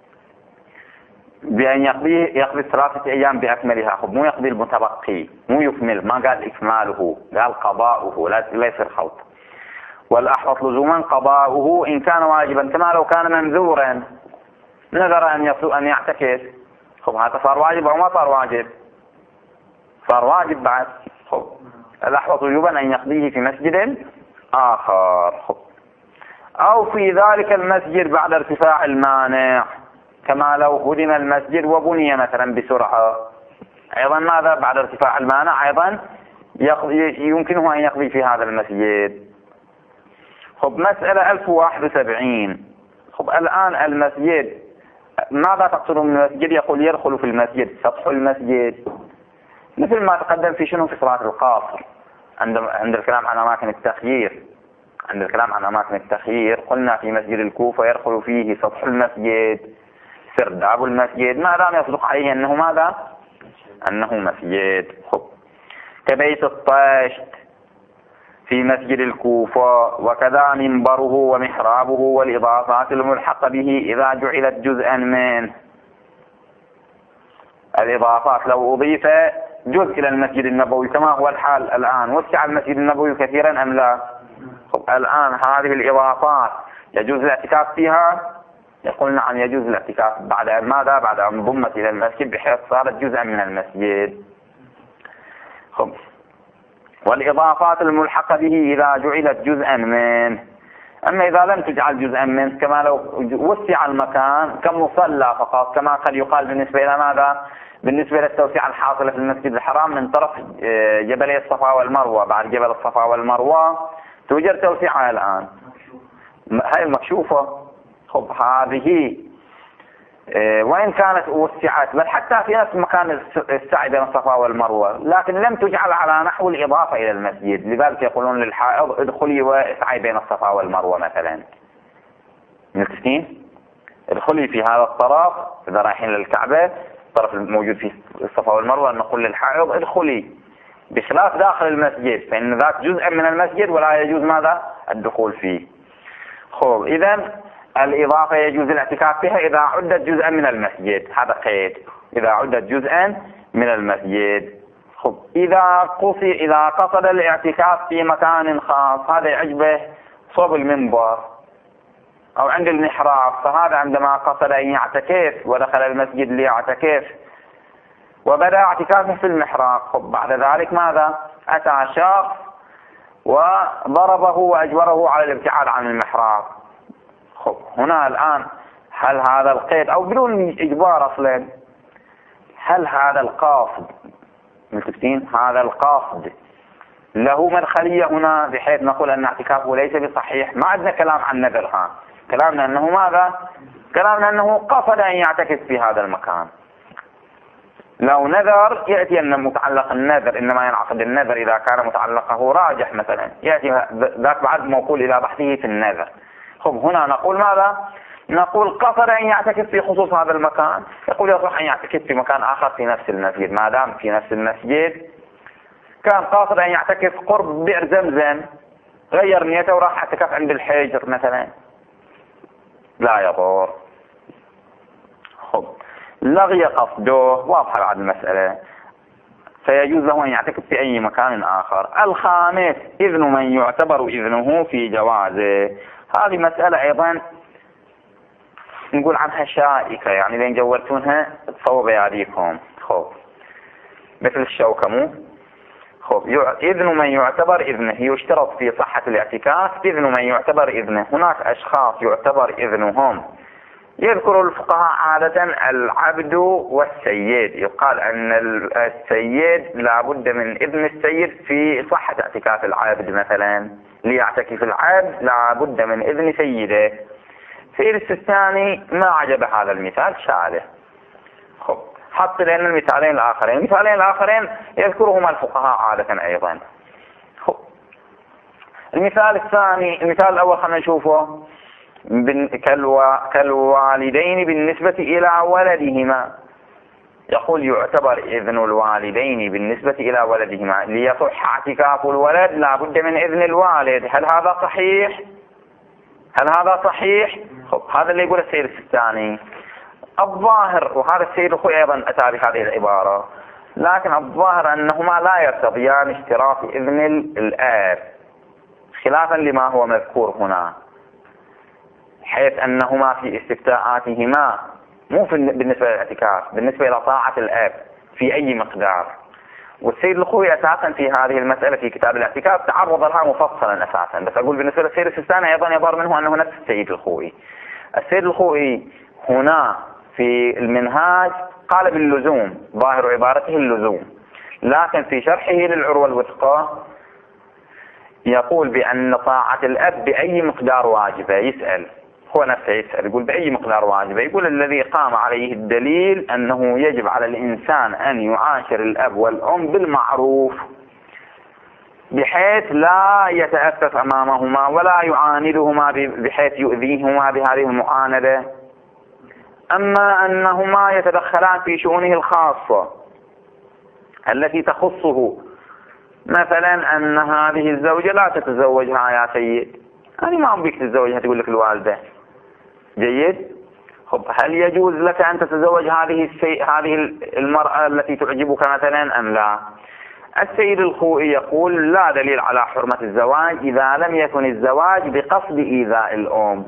بأن يقضي يقضي ثلاثة أيام بأكملها. خب مو يقضي المتبقي، مو يكمل، ما قال إكماله، قال قضاؤه، لا يصير خلط. والأحوط لزوما قضاؤه إن كان واجبا، كما لو كان منذورا نذر أن أن يعتكف. خب هذا صار واجب أو ما صار واجب؟ صار واجب بعد. خب الأحوط وجوبا أن يقضيه في مسجد آخر. خب أو في ذلك المسجد بعد ارتفاع المانع، كما لو هدم المسجد وبني مثلا بسرعة، أيضا ماذا بعد ارتفاع المانع أيضا يمكنه أن يقضي في هذا المسجد. خب مسألة ألف وواحد وسبعين. خب الآن المسجد ماذا تقصد من المسجد؟ يقول يدخل في المسجد سطح المسجد، مثل ما تقدم في شنو في صلاة القاصر عند عند الكلام عن أماكن التخيير. عند الكلام عن أماكن التخيير قلنا في مسجد الكوفة يدخل فيه سطح المسجد سرداب المسجد ما دام يصدق عليه أنه ماذا؟ أنه مسجد. خب كبيت الطشت في مسجد الكوفة، وكذا منبره ومحرابه والإضافات الملحقة به إذا جعلت جزءا منه. الإضافات لو أضيف جزء إلى المسجد النبوي كما هو الحال الآن، وسع المسجد النبوي كثيرا أم لا؟ خب الآن هذه الإضافات يجوز الاعتكاف فيها؟ يقول نعم يجوز الاعتكاف بعد ماذا؟ بعد أن ضمت إلى المسجد بحيث صارت جزءا من المسجد. خب والإضافات الملحقة به إذا جعلت جزءا منه. أما إذا لم تجعل جزءا منه كما لو وسع المكان كمصلى فقط، كما قد يقال بالنسبة إلى ماذا؟ بالنسبة للتوسعة الحاصلة في المسجد الحرام من طرف جبلي الصفا والمروة، بعد جبل الصفا والمروة توجد توسعة الآن، هاي المكشوفة. خب هذه وإن كانت وسعت بل حتى في نفس مكان السعي بين الصفا والمروة، لكن لم تجعل على نحو الإضافة إلى المسجد، لذلك يقولون للحائض ادخلي واسعي بين الصفا والمروة مثلا. متفقين؟ ادخلي في هذا الطرف إذا رايحين للكعبة، الطرف الموجود في الصفا والمروة، نقول للحائض ادخلي، بخلاف داخل المسجد فإن ذاك جزء من المسجد ولا يجوز ماذا؟ الدخول فيه. خب إذن الإضافة يجوز الاعتكاف فيها إذا عدت جزءا من المسجد، هذا قيد، إذا عدت جزءا من المسجد. خب إذا قصد إذا قصد الاعتكاف في مكان خاص، هذا يعجبه صوب المنبر أو عند المحراب، فهذا عندما قصد أن يعتكف ودخل المسجد ليعتكف وبدأ اعتكافه في المحراب، خب بعد ذلك ماذا؟ أتى شخص وضربه وأجبره على الابتعاد عن المحراب. خب هنا الآن هل هذا القيد أو بدون إجبار أصلا، هل هذا القاصد متفقين؟ هذا القاصد له مدخلية هنا بحيث نقول أن اعتكافه ليس بصحيح؟ ما عندنا كلام عن نذر، ها كلامنا أنه ماذا؟ كلامنا أنه قصد أن يعتكف في هذا المكان. لو نذر يأتي أن متعلق النذر إنما ينعقد النذر إذا كان متعلقه راجح مثلا، يأتي ذاك بعد موكول إلى بحثه في النذر. خب هنا نقول ماذا؟ نقول قصد أن يعتكف في خصوص هذا المكان، يقول يصح أن يعتكف في مكان آخر في نفس المسجد، ما دام في نفس المسجد. كان قاصد أن يعتكف قرب بئر زمزم، غير نيته وراح اعتكف عند الحجر مثلا، لا يضر. خب لغي قصده، واضحة بعد المسألة، فيجوز له أن يعتكف في أي مكان آخر. الخامس إذن من يعتبر إذنه في جوازه، هذه مسألة أيضا نقول عنها شائكة، يعني لين جورتونها تصوب يديكم. خب مثل الشوكمو. خب إذن من يعتبر إذنه، يشترط في صحة الاعتكاف إذن من يعتبر إذنه. هناك أشخاص يعتبر إذنهم، يذكر الفقهاء عادة العبد والسيد، يقال أن السيد لا بد من إذن السيد في صحة اعتكاف العبد، مثلا ليعتكف العبد لا بد من إذن سيده. في الثاني ما عجب هذا المثال شاله، خب حط لنا المثالين الآخرين، المثالين الآخرين يذكرهما الفقهاء عادة أيضا. خب المثال الثاني، المثال الأول خلينا نشوفه، كالوالدين بالنسبة إلى ولدهما، يقول يعتبر إذن الوالدين بالنسبة إلى ولدهما، ليصح اعتكاف الولد لا بد من إذن الوالد. هل هذا صحيح؟ هل هذا صحيح؟ خب هذا اللي يقول السيد الثاني. الظاهر، وهذا السيد الخوي أيضا أتى بهذه العبارة، لكن الظاهر أنهما لا يرتضيان اشتراط إذن الآب، خلافا لما هو مذكور هنا، حيث أنهما في استفتاءاتهما مو بالنسبة للاعتكاف، بالنسبة إلى طاعة الآب في أي مقدار. والسيد الخوي أساسا في هذه المسألة في كتاب الاعتكاف تعرض لها مفصلا أساسا، بس أقول بالنسبة للسيد السيستاني أيضا يظهر منه أنه نفس السيد الخوي. السيد الخوي هنا في المنهاج قال باللزوم، ظاهر عبارته اللزوم، لكن في شرحه للعروة الوثقى يقول بأن طاعة الأب بأي مقدار واجبة. يسأل هو نفسه يسأل، يقول بأي مقدار واجبة؟ يقول الذي قام عليه الدليل أنه يجب على الإنسان أن يعاشر الأب والأم بالمعروف بحيث لا يتأسف أمامهما ولا يعاندهما بحيث يؤذيهما بهذه المعاندة. أما أنهما يتدخلان في شؤونه الخاصة التي تخصه، مثلا أن هذه الزوجة لا تتزوجها يا سيد، هذه ما أبيك تتزوجها، تقول لك الوالدة جيد. خب هل يجوز لك أن تتزوج هذه السي... هذه المرأة التي تعجبك مثلا أم لا؟ السيد الخوئي يقول لا دليل على حرمة الزواج إذا لم يكن الزواج بقصد إيذاء الأم.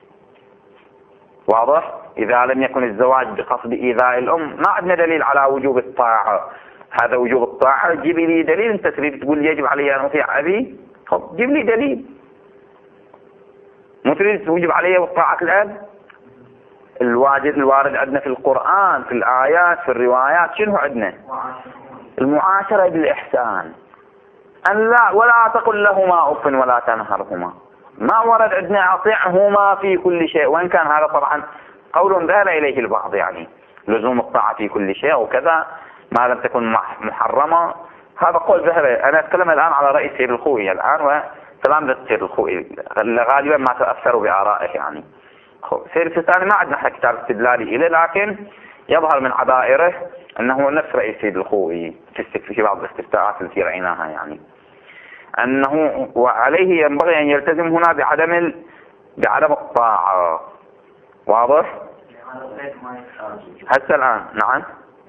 واضح؟ إذا لم يكن الزواج بقصد إيذاء الأم ما عندنا دليل على وجوب الطاعة. هذا وجوب الطاعة، جيب لي دليل. أنت تريد تقول يجب علي أن أطيع أبي، خب جيب لي دليل. مو تريد توجب علي طاعة الأب؟ الواجد الوارد عندنا في القرآن، في الآيات، في الروايات، شنو عندنا؟ المعاشرة بالإحسان. أن لا ولا تقل لهما أف ولا تنهرهما. ما ورد عندنا أطعهما في كل شيء، وإن كان هذا طبعا قول ذهب إليه البعض، يعني لزوم الطاعة في كل شيء وكذا ما لم تكن محرمة، هذا قول ذهب. أنا أتكلم الآن على رأي سيد الخوئي الآن، وكلام سيد الخوئي غالبا ما تأثروا بآرائه. يعني سيد السيستاني ما عندنا كتاب استدلالي إليه، لكن يظهر من عبائره أنه نفس رأي سيد الخوئي في بعض الاستفتاءات التي رأيناها، يعني أنه وعليه ينبغي أن يلتزم هنا بعدم ال... بعدم الطاعة. واضح؟ هسه الآن نعم.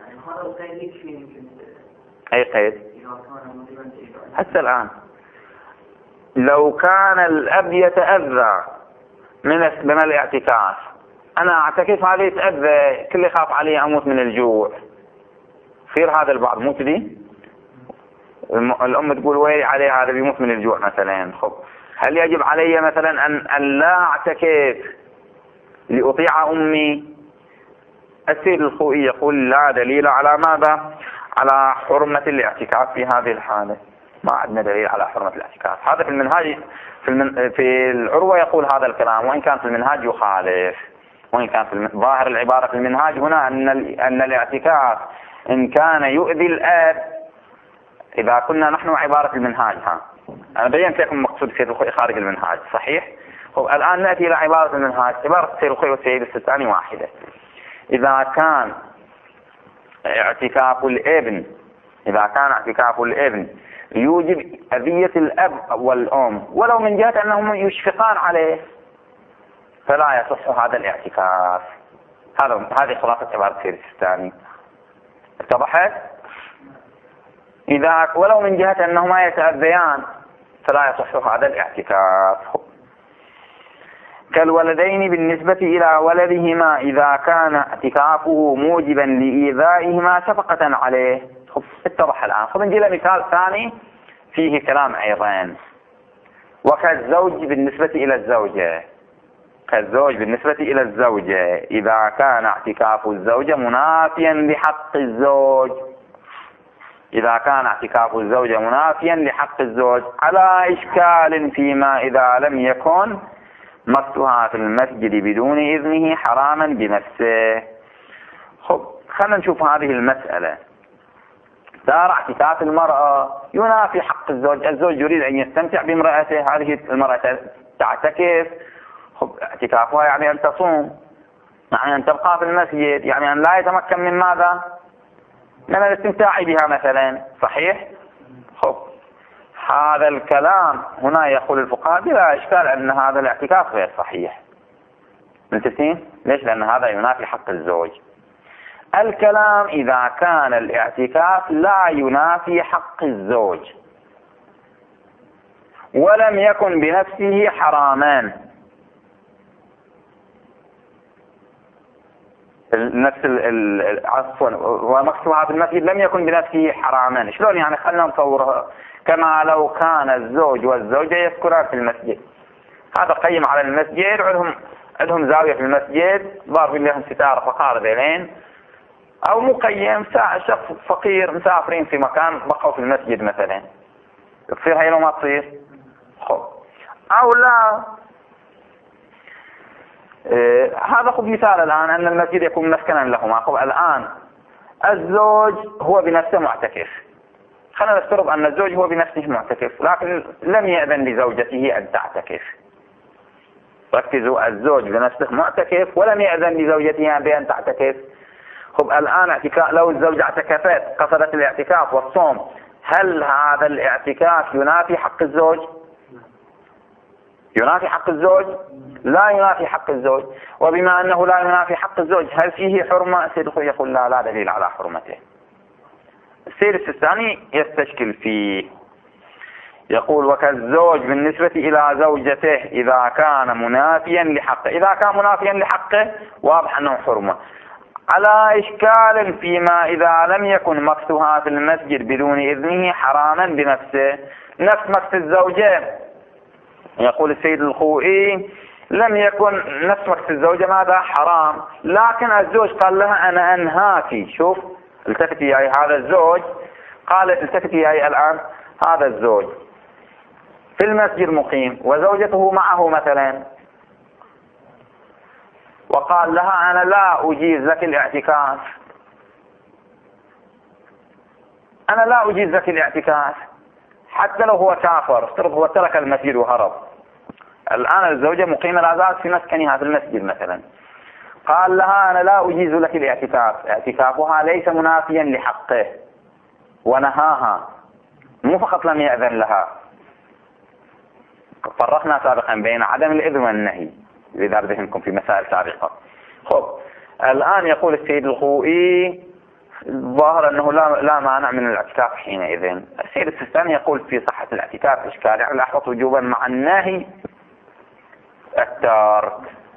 أي قيد؟ هسه الآن لو كان الأب يتأذى من من الاعتكاف، أنا أعتكف عليه يتأذى، كل يخاف عليه أموت من الجوع، يصير هذا البعض مو كذي؟ الأم تقول ويلي عليه هذا بيموت من الجوع مثلا. خب هل يجب علي مثلا أن, أن لا أعتكف لأطيع أمي؟ السيد الخوئي يقول لا دليل على ماذا؟ على حرمة الاعتكاف في هذه الحالة. ما عندنا دليل على حرمة الاعتكاف. هذا في المنهاج في, المن... في العروة يقول هذا الكلام، وإن كان في المنهاج يخالف، وإن كان في ظاهر العبارة في المنهاج هنا أن ال... أن الاعتكاف إن كان يؤذي الأب، إذا كنا نحن عبارة المنهاج، ها أنا بينت لكم مقصود سيد الخوئي خارج المنهاج صحيح. هو الآن نأتي إلى عبارة المنهاج. عبارة سيد الخوئي والسيد السيستاني واحدة. إذا كان اعتكاف الابن إذا كان اعتكاف الابن يوجب أذية الأب والأم ولو من جهة أنهم يشفقان عليه، فلا يصح هذا الاعتكاف. هذا هذه خلاصة عبارة سيد السيستاني. اتضحت؟ إذا ولو من جهة أنهما يتأذيان فلا يصح هذا الاعتكاف. كالولدين بالنسبة إلى ولدهما إذا كان اعتكافه موجبا لإيذائهما شفقة عليه. اتضح الآن. خذ نجي مثال ثاني فيه كلام أيضا. وكالزوج بالنسبة إلى الزوجة كالزوج بالنسبة إلى الزوجة إذا كان اعتكاف الزوجة منافيا لحق الزوج إذا كان اعتكاف الزوجة منافيا لحق الزوج على إشكال فيما إذا لم يكن مكثها في المسجد بدون إذنه حراما بنفسه. خب خلينا نشوف هذه المسألة. دار اعتكاف المرأة ينافي حق الزوج. الزوج يريد أن يستمتع بامرأته، هذه المرأة تعتكف. خب اعتكافها يعني أن تصوم، يعني أن تبقى في المسجد، يعني أن لا يتمكن من ماذا؟ من الاستمتاع بها مثلا. صحيح؟ خب هذا الكلام هنا يقول الفقهاء بلا إشكال أن هذا الاعتكاف غير صحيح. متفقين؟ ليش؟ لأن هذا ينافي حق الزوج. الكلام إذا كان الاعتكاف لا ينافي حق الزوج ولم يكن بنفسه حراما. نفس عفوا ومكثها في المسجد لم يكن بنفسه حراما. شلون يعني؟ خلنا نصورها كما لو كان الزوج والزوجة يسكنان في المسجد. هذا قيم على المسجد، عندهم عندهم زاوية في المسجد، ضارب لهم ستارة فقار بينين، أو مقيم شخص فقير مسافرين في مكان بقوا في المسجد مثلا. تصير هاي لو ما تصير؟ خب أو لا. إيه هذا خذ مثال الآن أن المسجد يكون مسكنا لهما. خب الآن الزوج هو بنفسه معتكف. خلينا نفترض أن الزوج هو بنفسه معتكف لكن لم يأذن لزوجته أن تعتكف. ركزوا، الزوج بنفسه معتكف ولم يأذن لزوجته بأن تعتكف. خب الآن اعتكاف، لو الزوجة اعتكفت قصدت الاعتكاف والصوم، هل هذا الاعتكاف ينافي حق الزوج؟ ينافي حق الزوج؟ لا ينافي حق الزوج. وبما أنه لا ينافي حق الزوج هل فيه حرمة؟ السيد الخوئي يقول لا لا دليل على حرمته. السيد السيستاني يستشكل فيه، يقول وكالزوج بالنسبة إلى زوجته إذا كان منافيا لحقه. إذا كان منافيا لحقه واضح أنه حرمة على إشكال فيما إذا لم يكن مكثها في المسجد بدون إذنه حراما بنفسه. نفس مكث الزوجة يقول السيد الخوئي لم يكن نفس مكس الزوجة ماذا حرام، لكن الزوج قال لها أنا أنهاك. شوف التفتي يا هذا الزوج، قالت التفتي يا الآن هذا الزوج في المسجد مقيم وزوجته معه مثلا، وقال لها أنا لا أجيز لك الاعتكاف، أنا لا أجيز لك الاعتكاف حتى لو هو كافر، افترض هو ترك المسجد وهرب. الآن الزوجة مقيمة لا زالت في مسكنها في المسجد مثلا، قال لها أنا لا أجيز لك الاعتكاف، اعتكافها ليس منافيا لحقه ونهاها، مو فقط لم يأذن لها. فرقنا سابقا بين عدم الإذن والنهي إذا ذهنكم في مسائل سابقة. خب الآن يقول السيد الخوئي ظاهر أنه لا, لا مانع من الاعتكاف حينئذ. السيد السيستاني يقول في صحة الاعتكاف إشكال، يعني الأحوط وجوبا مع النهي التارك،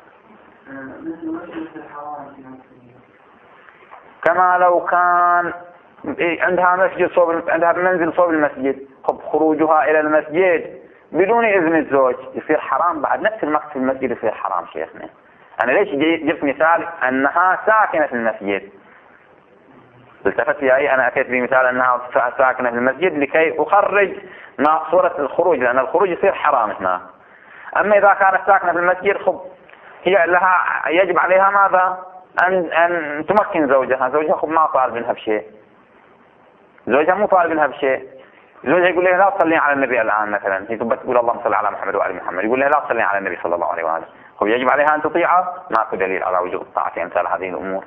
كما لو كان عندها مسجد صوب، عندها منزل صوب المسجد، خب خروجها إلى المسجد بدون إذن الزوج يصير حرام بعد، نفس المقصد في المسجد يصير حرام. شيخنا أنا ليش جبت مثال أنها ساكنة في المسجد، التفت لي أنا أتيت بمثال أنها ساكنة في المسجد لكي أخرج صورة الخروج، لأن الخروج يصير حرام هنا. أما إذا كانت ساكنة في المسجد خب هي لها يجب عليها ماذا؟ أن أن تمكن زوجها، زوجها خب ما طالب منها بشيء، زوجها مو طالب منها بشيء، زوجها يقول لها لا تصلي على النبي الآن مثلا، هي تبى تقول اللهم صل على محمد وآل محمد، يقول لها لا تصلي على النبي صلى الله عليه وآله، خب يجب عليها أن تطيعه؟ ماكو دليل على وجوب الطاعة في أمثال هذه الأمور.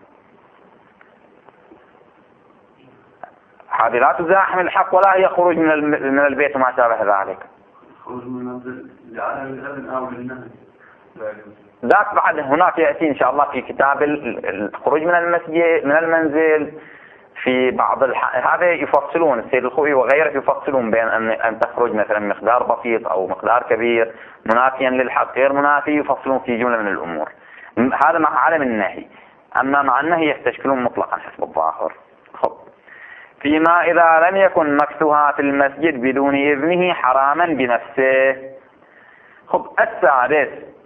هذه لا تزاحم الحق ولا هي خروج من من البيت وما شابه ذلك. خروج من المنزل لعدم الإذن أو للنهي. ذاك بعد هناك يأتي إن شاء الله في كتاب الخروج من المسجد من المنزل في بعض الح... هذا يفصلون السيد الخوئي وغيره يفصلون بين أن أن تخرج مثلا مقدار بسيط أو مقدار كبير منافيا للحق غير منافي، يفصلون في جملة من الأمور. هذا مع عدم النهي، أما مع النهي يستشكلون مطلقا حسب الظاهر. خب فيما إذا لم يكن مكثها في المسجد بدون إذنه حراما بنفسه. خب السادس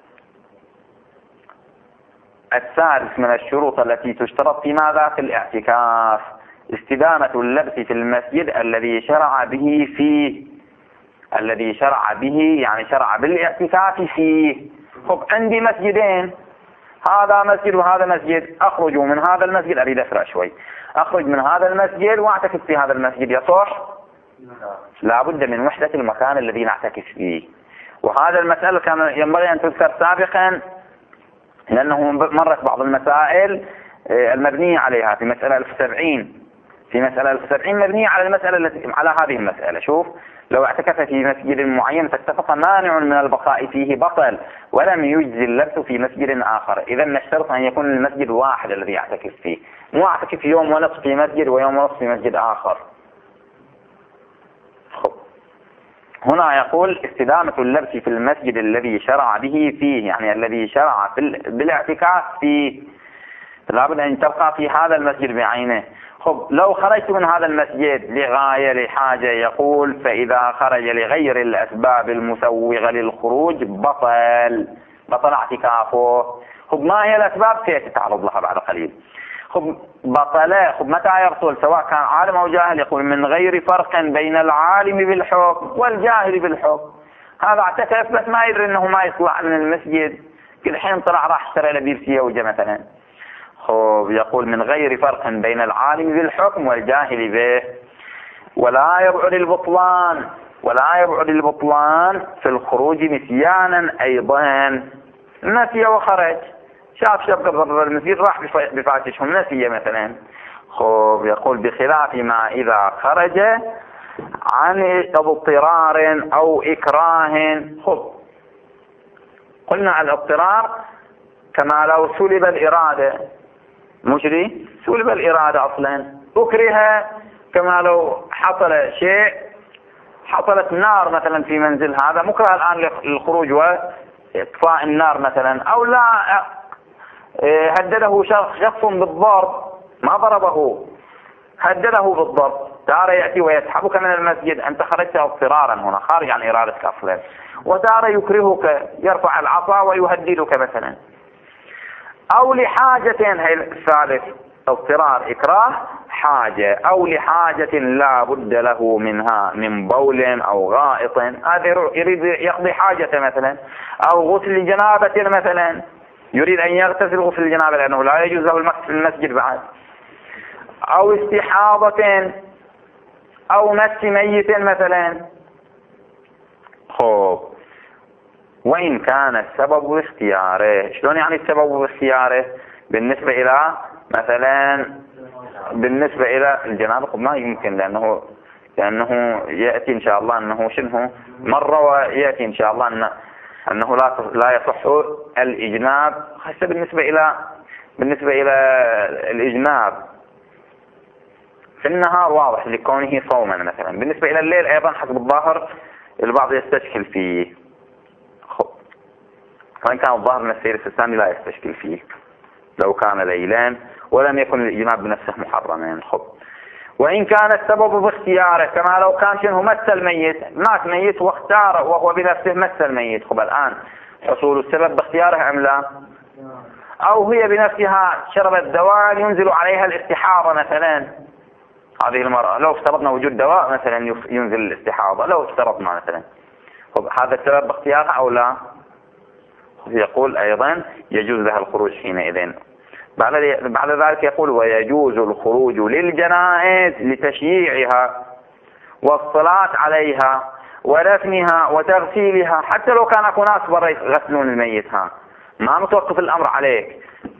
السادس من الشروط التي تشترط في ماذا؟ في الاعتكاف استدامة اللبس في المسجد الذي شرع به فيه، الذي شرع به يعني شرع بالاعتكاف فيه. خب عندي مسجدين، هذا مسجد وهذا مسجد، أخرج من هذا المسجد، أريد أسرع شوي، أخرج من هذا المسجد وأعتكف في هذا المسجد، يصح؟ لا بد من وحدة المكان الذي نعتكف فيه. وهذا المسألة كان ينبغي أن تذكر سابقا لأنه مرت بعض المسائل المبنية عليها في مسألة ألف وسبعين، في مسألة ألف وسبعين مبنية على المسألة التي على هذه المسألة. شوف لو اعتكف في مسجد معين فاتفق مانع من البقاء فيه بطل ولم يجزي اللبس في مسجد آخر، إذا نشترط أن يكون المسجد واحد الذي يعتكف فيه، مو اعتكف يوم ونصف في مسجد ويوم ونصف في مسجد آخر. هنا يقول استدامة اللبس في المسجد الذي شرع به فيه، يعني الذي شرع بالاعتكاف فيه، لابد أن تبقى في هذا المسجد بعينه. خب لو خرجت من هذا المسجد لغاية لحاجة يقول فإذا خرج لغير الأسباب المسوغة للخروج بطل بطل اعتكافه. خب ما هي الأسباب؟ سيتعرض لها بعد قليل. خب بطل خب متى يبطل؟ سواء كان عالم أو جاهل، يقول من غير فرق بين العالم بالحكم والجاهل بالحكم. هذا اعتكف بس ما يدري أنه ما يطلع من المسجد، كل حين طلع راح اشترى له بيبسي وجه. خب يقول من غير فرق بين العالم بالحكم والجاهل به. ولا يبعد البطلان ولا يبعد البطلان في الخروج نسيانا أيضا، نسي وخرج، شاف شاب قبل المسجد راح بفاتشهم نسي مثلا. خب يقول بخلاف ما إذا خرج عن اضطرار أو إكراه. خب قلنا على الاضطرار كما لو سلب الإرادة، مجري سلب الإرادة أصلا، أكره كما لو حصل شيء، حصلت نار مثلا في منزل هذا، مكره الآن للخروج وإطفاء النار مثلا، أو لا هدده شخص بالضرب ما ضربه، هدده بالضرب، تارة يأتي ويسحبك من المسجد، أنت خرجت اضطرارا هنا خارج عن إرادتك أصلا. وتارة يكرهك يرفع العصا ويهددك مثلا، أو لحاجة. هي الثالث اضطرار إكراه حاجة، أو لحاجة لا بد له منها من بول أو غائط، هذا يريد يقضي حاجة مثلا، أو غسل جنابة مثلا، يريد أن يغتسل غسل الجنابة لأنه لا يجوز له المكث في المسجد بعد، أو استحاضة، أو مس ميت مثلا. خب وإن كان السبب باختياره. شلون يعني السبب باختياره؟ بالنسبة إلى مثلا بالنسبة إلى الجنابة ما يمكن، لأنه لأنه يأتي إن شاء الله أنه شنه مرة، ويأتي إن شاء الله أن أنه لا لا يصح الإجناب خاصة بالنسبة إلى بالنسبة إلى الإجناب في النهار واضح لكونه صوما مثلا. بالنسبة إلى الليل أيضا حسب الظاهر البعض يستشكل فيه. خب وإن كان الظاهر من السير السيستاني لا يستشكل فيه لو كان ليلان ولم يكن الإجناب بنفسه محرمين. خب وإن كان السبب باختياره، كما لو كان شنه مس الميت، مات ميت واختاره وهو بنفسه مس الميت. خب الآن حصول السبب باختياره أم لا؟ أو هي بنفسها شربت دواء ينزل عليها الاستحاضة مثلا، هذه المرأة لو افترضنا وجود دواء مثلا ينزل الاستحاضة، لو افترضنا مثلا خب هذا السبب باختيارها أو لا؟ يقول أيضا يجوز لها الخروج حينئذ. بعد بعد ذلك يقول ويجوز الخروج للجنائز لتشييعها والصلاة عليها ودفنها وتغسيلها، حتى لو كان أكو ناس برا يغسلون الميت، ها ما متوقف الأمر عليك،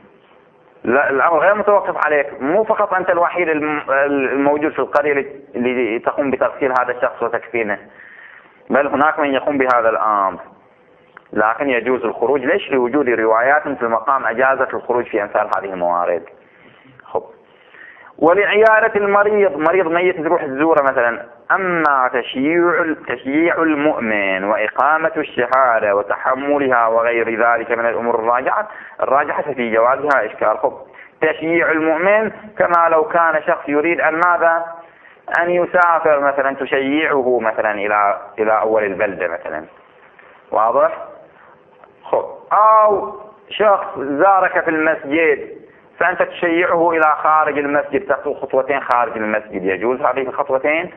لا الأمر غير متوقف عليك، مو فقط أنت الوحيد الموجود في القرية اللي تقوم بتغسيل هذا الشخص وتكفينه، بل هناك من يقوم بهذا الأمر. لكن يجوز الخروج، ليش؟ لوجود روايات في المقام أجازت الخروج في أمثال هذه الموارد. خب ولعيادة المريض، مريض ميت تروح تزوره مثلا. أما تشييع تشييع المؤمن وإقامة الشهادة وتحملها وغير ذلك من الأمور الراجعة الراجحة في جوازها إشكال. خب تشييع المؤمن كما لو كان شخص يريد أن ماذا؟ أن يسافر مثلا، تشيعه مثلا إلى إلى أول البلدة مثلا، واضح؟ خب أو شخص زارك في المسجد فأنت تشيعه إلى خارج المسجد، تخطو خطوتين خارج المسجد، يجوز هذه الخطوتين.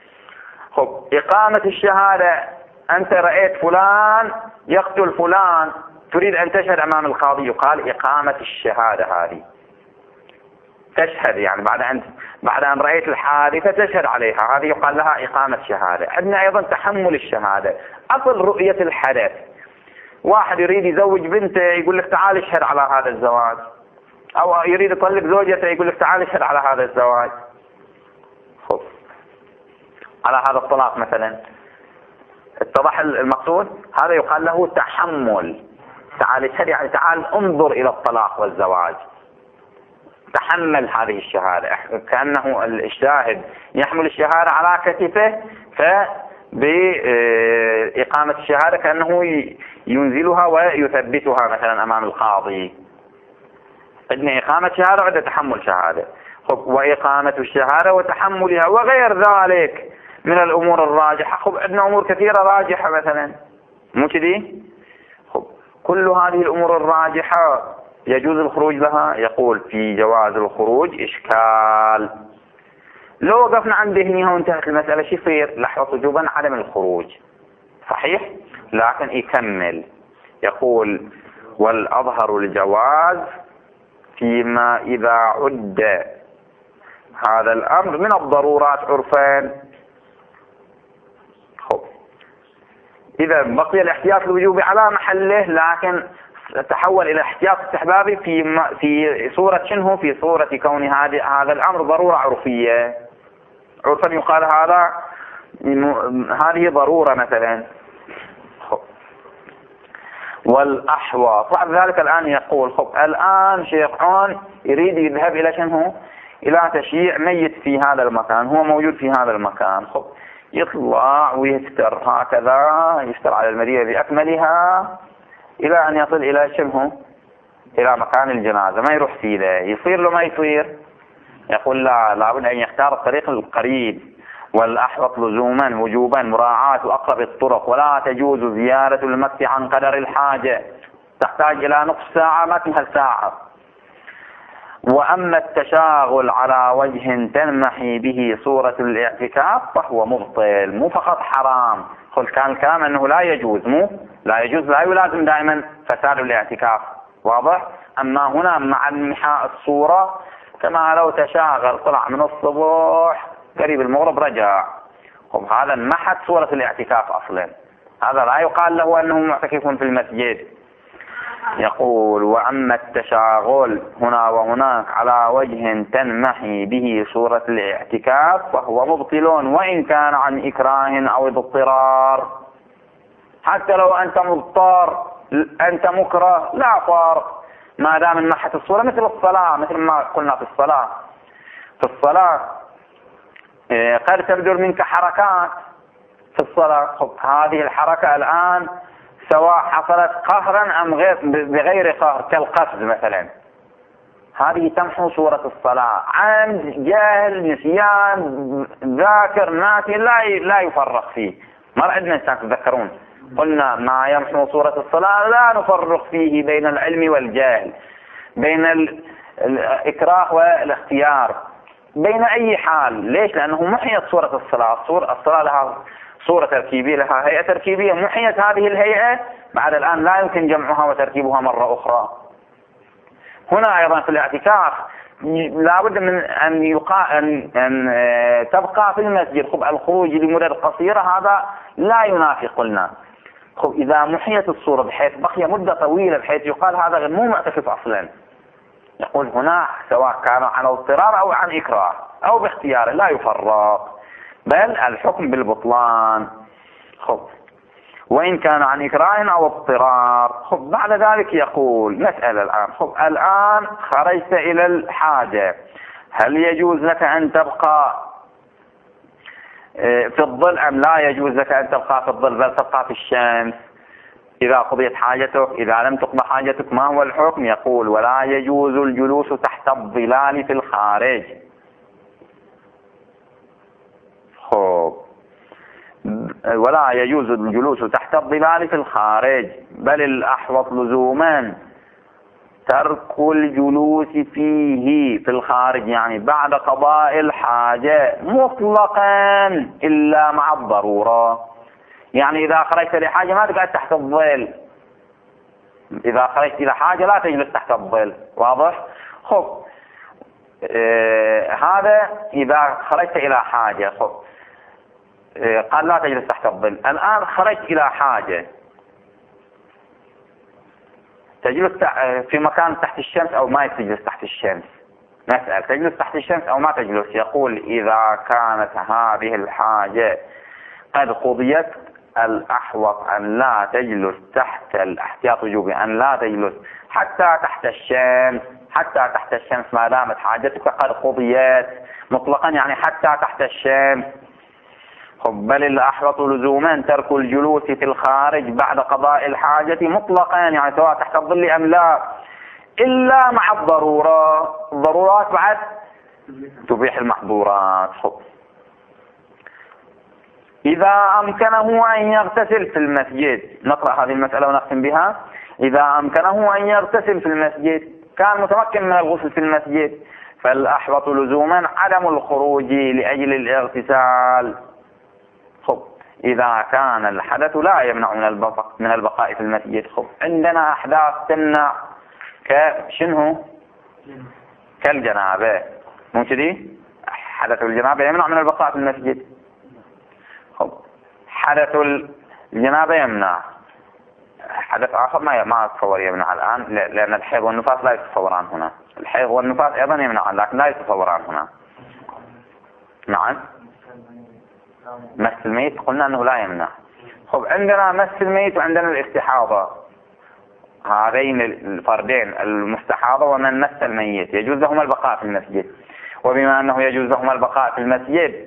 خب إقامة الشهادة، أنت رأيت فلان يقتل فلان تريد أن تشهد أمام القاضي، يقال إقامة الشهادة، هذه تشهد يعني بعد أن بعد أن رأيت الحادثة تشهد عليها، هذه يقال لها إقامة شهادة. عندنا أيضا تحمل الشهادة، أصل رؤية الحدث، واحد يريد يزوج بنته يقول لك تعال اشهد على هذا الزواج، أو يريد يطلق زوجته يقول لك تعال اشهد على هذا الزواج. خب على هذا الطلاق مثلا، اتضح المقصود، هذا يقال له تحمل. تعال اشهد يعني تعال انظر إلى الطلاق والزواج، تحمل هذه الشهادة، كأنه الشاهد يحمل الشهادة على كتفه، فبإقامة الشهادة كأنه ينزلها ويثبتها مثلا أمام القاضي. عندنا إقامة شهادة وعندنا تحمل شهادة. خب وإقامة الشهادة وتحملها وغير ذلك من الأمور الراجحة. خب عندنا أمور كثيرة راجحة مثلا، مو كذي؟ خب كل هذه الأمور الراجحة يجوز الخروج لها. يقول في جواز الخروج إشكال. لو وقفنا عند هنا وانتهت المسألة شو يصير؟ لحظة وجوبا عدم الخروج، صحيح؟ لكن يكمل يقول والأظهر الجواز فيما إذا عد هذا الأمر من الضرورات عرفان. خب إذا بقي الاحتياط الوجوبي على محله، لكن تحول إلى احتياط استحبابي في في صورة شنه؟ في صورة كون هذا هذا الأمر ضرورة عرفية، عرفا يقال هذا هذه ضرورة مثلا. خب والأحوط بعد ذلك الآن يقول خب الآن شيخ عون يريد يذهب إلى شنه؟ إلى تشييع ميت في هذا المكان، هو موجود في هذا المكان. خب يطلع ويفتر هكذا، يفتر على المدينة بأكملها إلى أن يصل إلى شنه؟ إلى مكان الجنازة، ما يروح فيه. يصير له ما يصير؟ يقول لا، لابد أن يختار الطريق القريب، والأحوط لزوما وجوبا مراعاة أقرب الطرق، ولا تجوز زيادة المكث عن قدر الحاجة، تحتاج إلى نصف ساعة ما تمهل ساعة. وأما التشاغل على وجه تنمحي به صورة الاعتكاف فهو مبطل، مو فقط حرام. قل كان الكلام أنه لا يجوز، مو لا يجوز لا يلازم دائما فساد الاعتكاف، واضح؟ أما هنا مع انمحاء الصورة كما لو تشاغل طلع من الصبح قريب المغرب رجع، خب هذا انمحت صورة الاعتكاف أصلا، هذا لا يقال له أنه معتكف في المسجد. يقول وأما التشاغل هنا وهناك على وجه تنمحي به صورة الاعتكاف فهو مبطل، وإن كان عن إكراه أو اضطرار. حتى لو أنت مضطر أنت مكره لا فرق ما دام انمحت الصورة، مثل الصلاة، مثل ما قلنا في الصلاة. في الصلاة قد تبدر منك حركات في الصلاة، هذه الحركة الآن سواء حصلت قهرا أم غير بغير قهر كالقفز مثلا، هذه تمحو صورة الصلاة. عند جهل نسيان ذاكر ناسي لا لا يفرق فيه، ما عندنا إنسان تذكرون قلنا ما يمحو صورة الصلاة لا نفرق فيه بين العلم والجهل، بين الإكراه والاختيار، بين أي حال. ليش؟ لأنه محيت صورة الصلاة. الصورة الصلاة لها صورة تركيبية، لها هيئة تركيبية، محيت هذه الهيئة بعد الآن لا يمكن جمعها وتركيبها مرة أخرى. هنا أيضا في الاعتكاف لابد من أن يقا أن, أن تبقى في المسجد. خب الخروج لمدة قصيرة هذا لا ينافي قلنا. خب إذا محيت الصورة بحيث بقي مدة طويلة بحيث يقال هذا غير مو معتكف أصلا، يقول هنا سواء كان عن اضطرار أو عن إكراه أو باختيار لا يفرق، بل الحكم بالبطلان. خب وإن كان عن إكراه أو اضطرار. خب بعد ذلك يقول مسألة الآن. خب الآن خرجت إلى الحاجة، هل يجوز لك أن تبقى في الظل أم لا يجوز لك أن تبقى في الظل بل تبقى في الشمس إذا قضيت حاجتك؟ إذا لم تقضى حاجتك ما هو الحكم؟ يقول ولا يجوز الجلوس تحت الظلال في الخارج. خب ولا يجوز الجلوس تحت الظلال في الخارج، بل الأحوط لزوما ترك الجلوس فيه في الخارج، يعني بعد قضاء الحاجة مطلقا إلا مع الضرورة. يعني إذا خرجت لحاجة ما تقعد تحت الظل، إذا خرجت إلى حاجة لا تجلس تحت الظل، واضح؟ خب آه هذا إذا خرجت إلى حاجة. خب آه قال لا تجلس تحت الظل. الآن خرجت إلى حاجة، تجلس في مكان تحت الشمس أو ما تجلس تحت الشمس؟ نسأل تجلس تحت الشمس أو ما تجلس؟ يقول إذا كانت هذه الحاجة قد قضيت الأحوط أن لا تجلس تحت الاحتياط وجوبي، أن لا تجلس حتى تحت الشمس، حتى تحت الشمس ما دامت حاجتك قد قضيت مطلقا، يعني حتى تحت الشمس. بل الأحوط لزوما ترك الجلوس في الخارج بعد قضاء الحاجة مطلقا، يعني سواء تحت الظل أم لا، إلا مع الضرورة. الضرورات بعد تبيح المحظورات. إذا أمكنه أن يغتسل في المسجد، نقرأ هذه المسألة ونختم بها. إذا أمكنه أن يغتسل في المسجد، كان متمكن من الغسل في المسجد، فالأحوط لزوما عدم الخروج لأجل الاغتسال. خب إذا كان الحدث لا يمنع من البقاء من البقاء في المسجد. خب عندنا أحداث تمنع كشنه كالجنابة، مو كذي؟ حدث الجنابة يمنع من البقاء في المسجد. خب حدث الجنابة يمنع، حدث آخر ما ما أتصور يمنع الآن، لأن الحيض والنفاس لا يتصوران هنا. الحيض والنفاس أيضا يمنعان لكن لا يتصوران هنا. نعم مس الميت قلنا أنه لا يمنع. خب عندنا مس الميت وعندنا الاستحاضة، هذين الفردين المستحاضة ومن مس الميت يجوز لهم البقاء في المسجد. وبما أنه يجوز لهم البقاء في المسجد،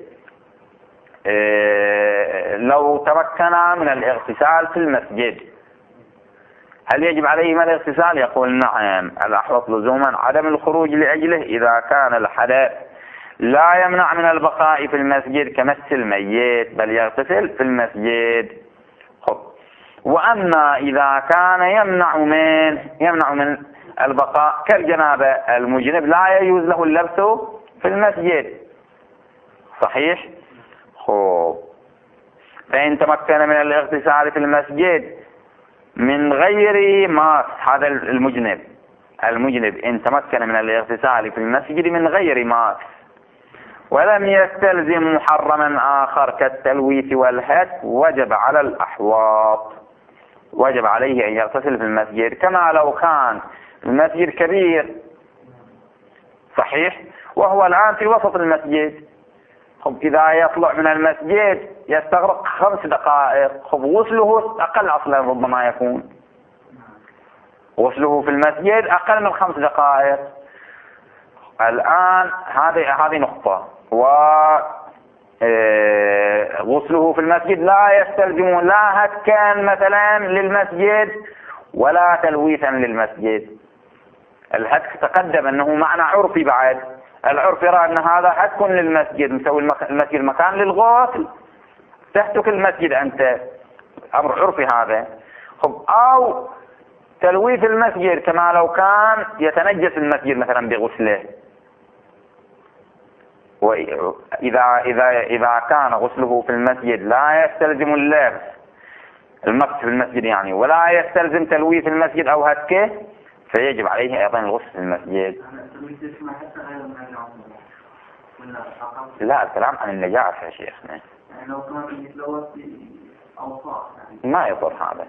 إيه لو تمكنا من الاغتسال في المسجد هل يجب عليهما الاغتسال؟ يقول نعم. الأحوط لزوما عدم الخروج لأجله إذا كان الحدث لا يمنع من البقاء في المسجد كمس الميت، بل يغتسل في المسجد. خب. وأما إذا كان يمنع من يمنع من البقاء كالجنابة المجنب لا يجوز له اللبس في المسجد. صحيح؟ خب. فإن تمكن من الاغتسال في المسجد من غير ماس، هذا المجنب المجنب إن تمكن من الاغتسال في المسجد من غير ماس ولم يستلزم محرما آخر كالتلويث والهتك، وجب على الأحواط وجب عليه أن يغتسل في المسجد كما لو كان المسجد كبير. صحيح؟ وهو الآن في وسط المسجد. خب إذا يطلع من المسجد يستغرق خمس دقائق، خب غسله أقل أصلا ربما يكون غسله في المسجد أقل من خمس دقائق. الآن هذه هذه نقطة. وغسله في المسجد لا يستلزم لا هتكا مثلا للمسجد ولا تلويثا للمسجد. الهتك تقدم أنه معنى عرفي، بعد العرف يرى أن هذا هتك للمسجد، مسوي المسجد مكان للغسل، تهتك المسجد أنت، أمر عرفي هذا. خب أو تلويث المسجد كما لو كان يتنجس المسجد مثلا بغسله، وإذا إذا إذا كان غسله في المسجد لا يستلزم اللبس المكس في المسجد يعني، ولا يستلزم تلويث المسجد أو هتكه، فيجب عليه أيضا الغسل في المسجد. لا، الكلام عن النجاسة يا شيخنا. يعني لو كان يتلوث بأوصاف ما يضر هذا.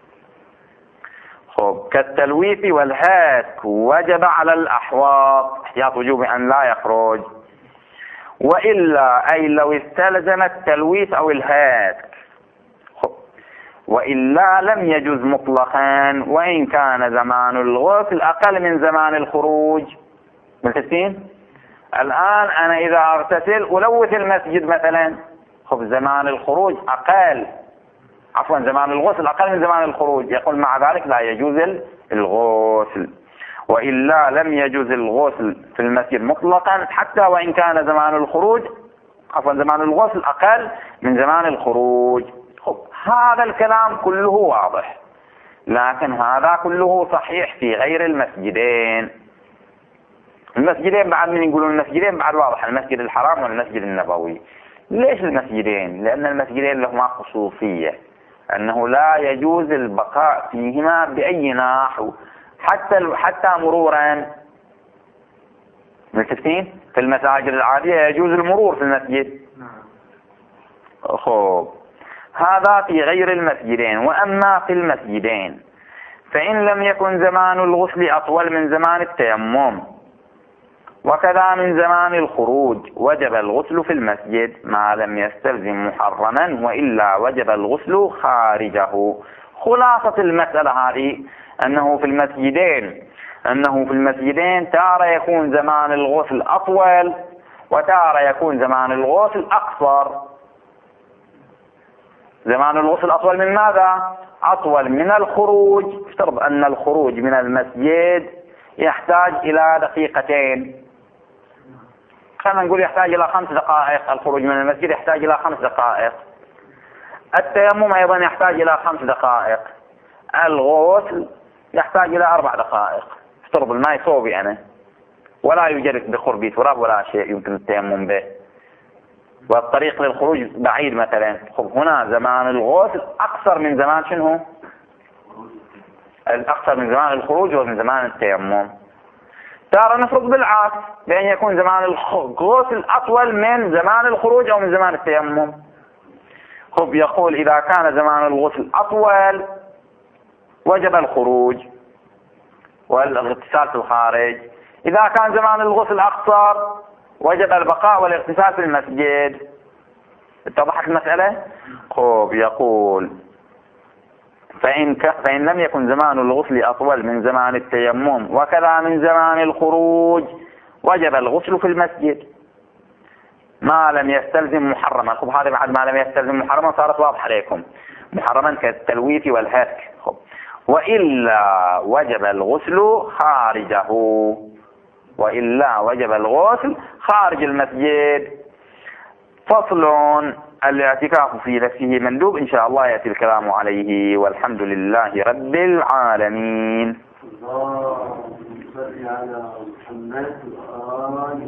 خب. كالتلويث والهتك وجب على الأحواط احتياط وجوب أن لا يخرج. وإلا أي لو استلزم التلويث أو الهتك، وإلا لم يجوز مطلقا وإن كان زمان الغسل أقل من زمان الخروج. ملتفتين؟ الآن أنا إذا أغتسل ألوث المسجد مثلا، خب زمان الخروج أقل عفوا زمان الغسل أقل من زمان الخروج، يقول مع ذلك لا يجوز الغسل. وإلا لم يجوز الغسل في المسجد مطلقا حتى وإن كان زمان الخروج عفوا زمان الغسل أقل من زمان الخروج. خب. هذا الكلام كله واضح، لكن هذا كله صحيح في غير المسجدين. المسجدين بعد من يقولون المسجدين بعد واضح، المسجد الحرام والمسجد النبوي. ليش المسجدين؟ لأن المسجدين لهما خصوصية أنه لا يجوز البقاء فيهما بأي نحو، حتى حتى مرورا. ملتفتين؟ في المساجد العادية يجوز المرور في المسجد. خب. هذا في غير المسجدين. وأما في المسجدين فإن لم يكن زمان الغسل أطول من زمان التيمم وكذا من زمان الخروج وجب الغسل في المسجد ما لم يستلزم محرما، وإلا وجب الغسل خارجه. خلاصة المسألة هذه أنه في المسجدين أنه في المسجدين تارة يكون زمان الغسل أطول وتارة يكون زمان الغسل أقصر. زمان الغسل أطول من ماذا؟ أطول من الخروج. افترض أن الخروج من المسجد يحتاج إلى دقيقتين، خلينا نقول يحتاج إلى خمس دقائق. الخروج من المسجد يحتاج إلى خمس دقائق. التيمم أيضا يحتاج إلى خمس دقائق. الغسل يحتاج إلى أربع دقائق. افترض الماء صوبي أنا ولا يوجد بقربي تراب ولا شيء يمكن التيمم به، والطريق للخروج بعيد مثلا. خب هنا زمان الغسل أقصر من زمان شنو؟ الأقصر من زمان الخروج ومن زمان التيمم. ترى نفرض بالعكس، بأن يكون زمان الغسل أطول من زمان الخروج أو من زمان التيمم. خب يقول إذا كان زمان الغسل أطول وجب الخروج والاغتسال في الخارج. إذا كان زمان الغسل أقصر وجب البقاء والاغتسال في المسجد. اتضحت المسألة؟ خب يقول فإن, ك... فإن لم يكن زمان الغسل أطول من زمان التيمم وكذا من زمان الخروج وجب الغسل في المسجد ما لم يستلزم محرما. خب هذا بعد ما لم يستلزم محرما صارت واضحة عليكم. محرما كالتلويث والهتك. خب. وإلا وجب الغسل خارجه. وإلا وجب الغسل خارج المسجد. فصل: الاعتكاف في نفسه مندوب، إن شاء الله يأتي الكلام عليه، والحمد لله رب العالمين. اللهم صل على محمد وآل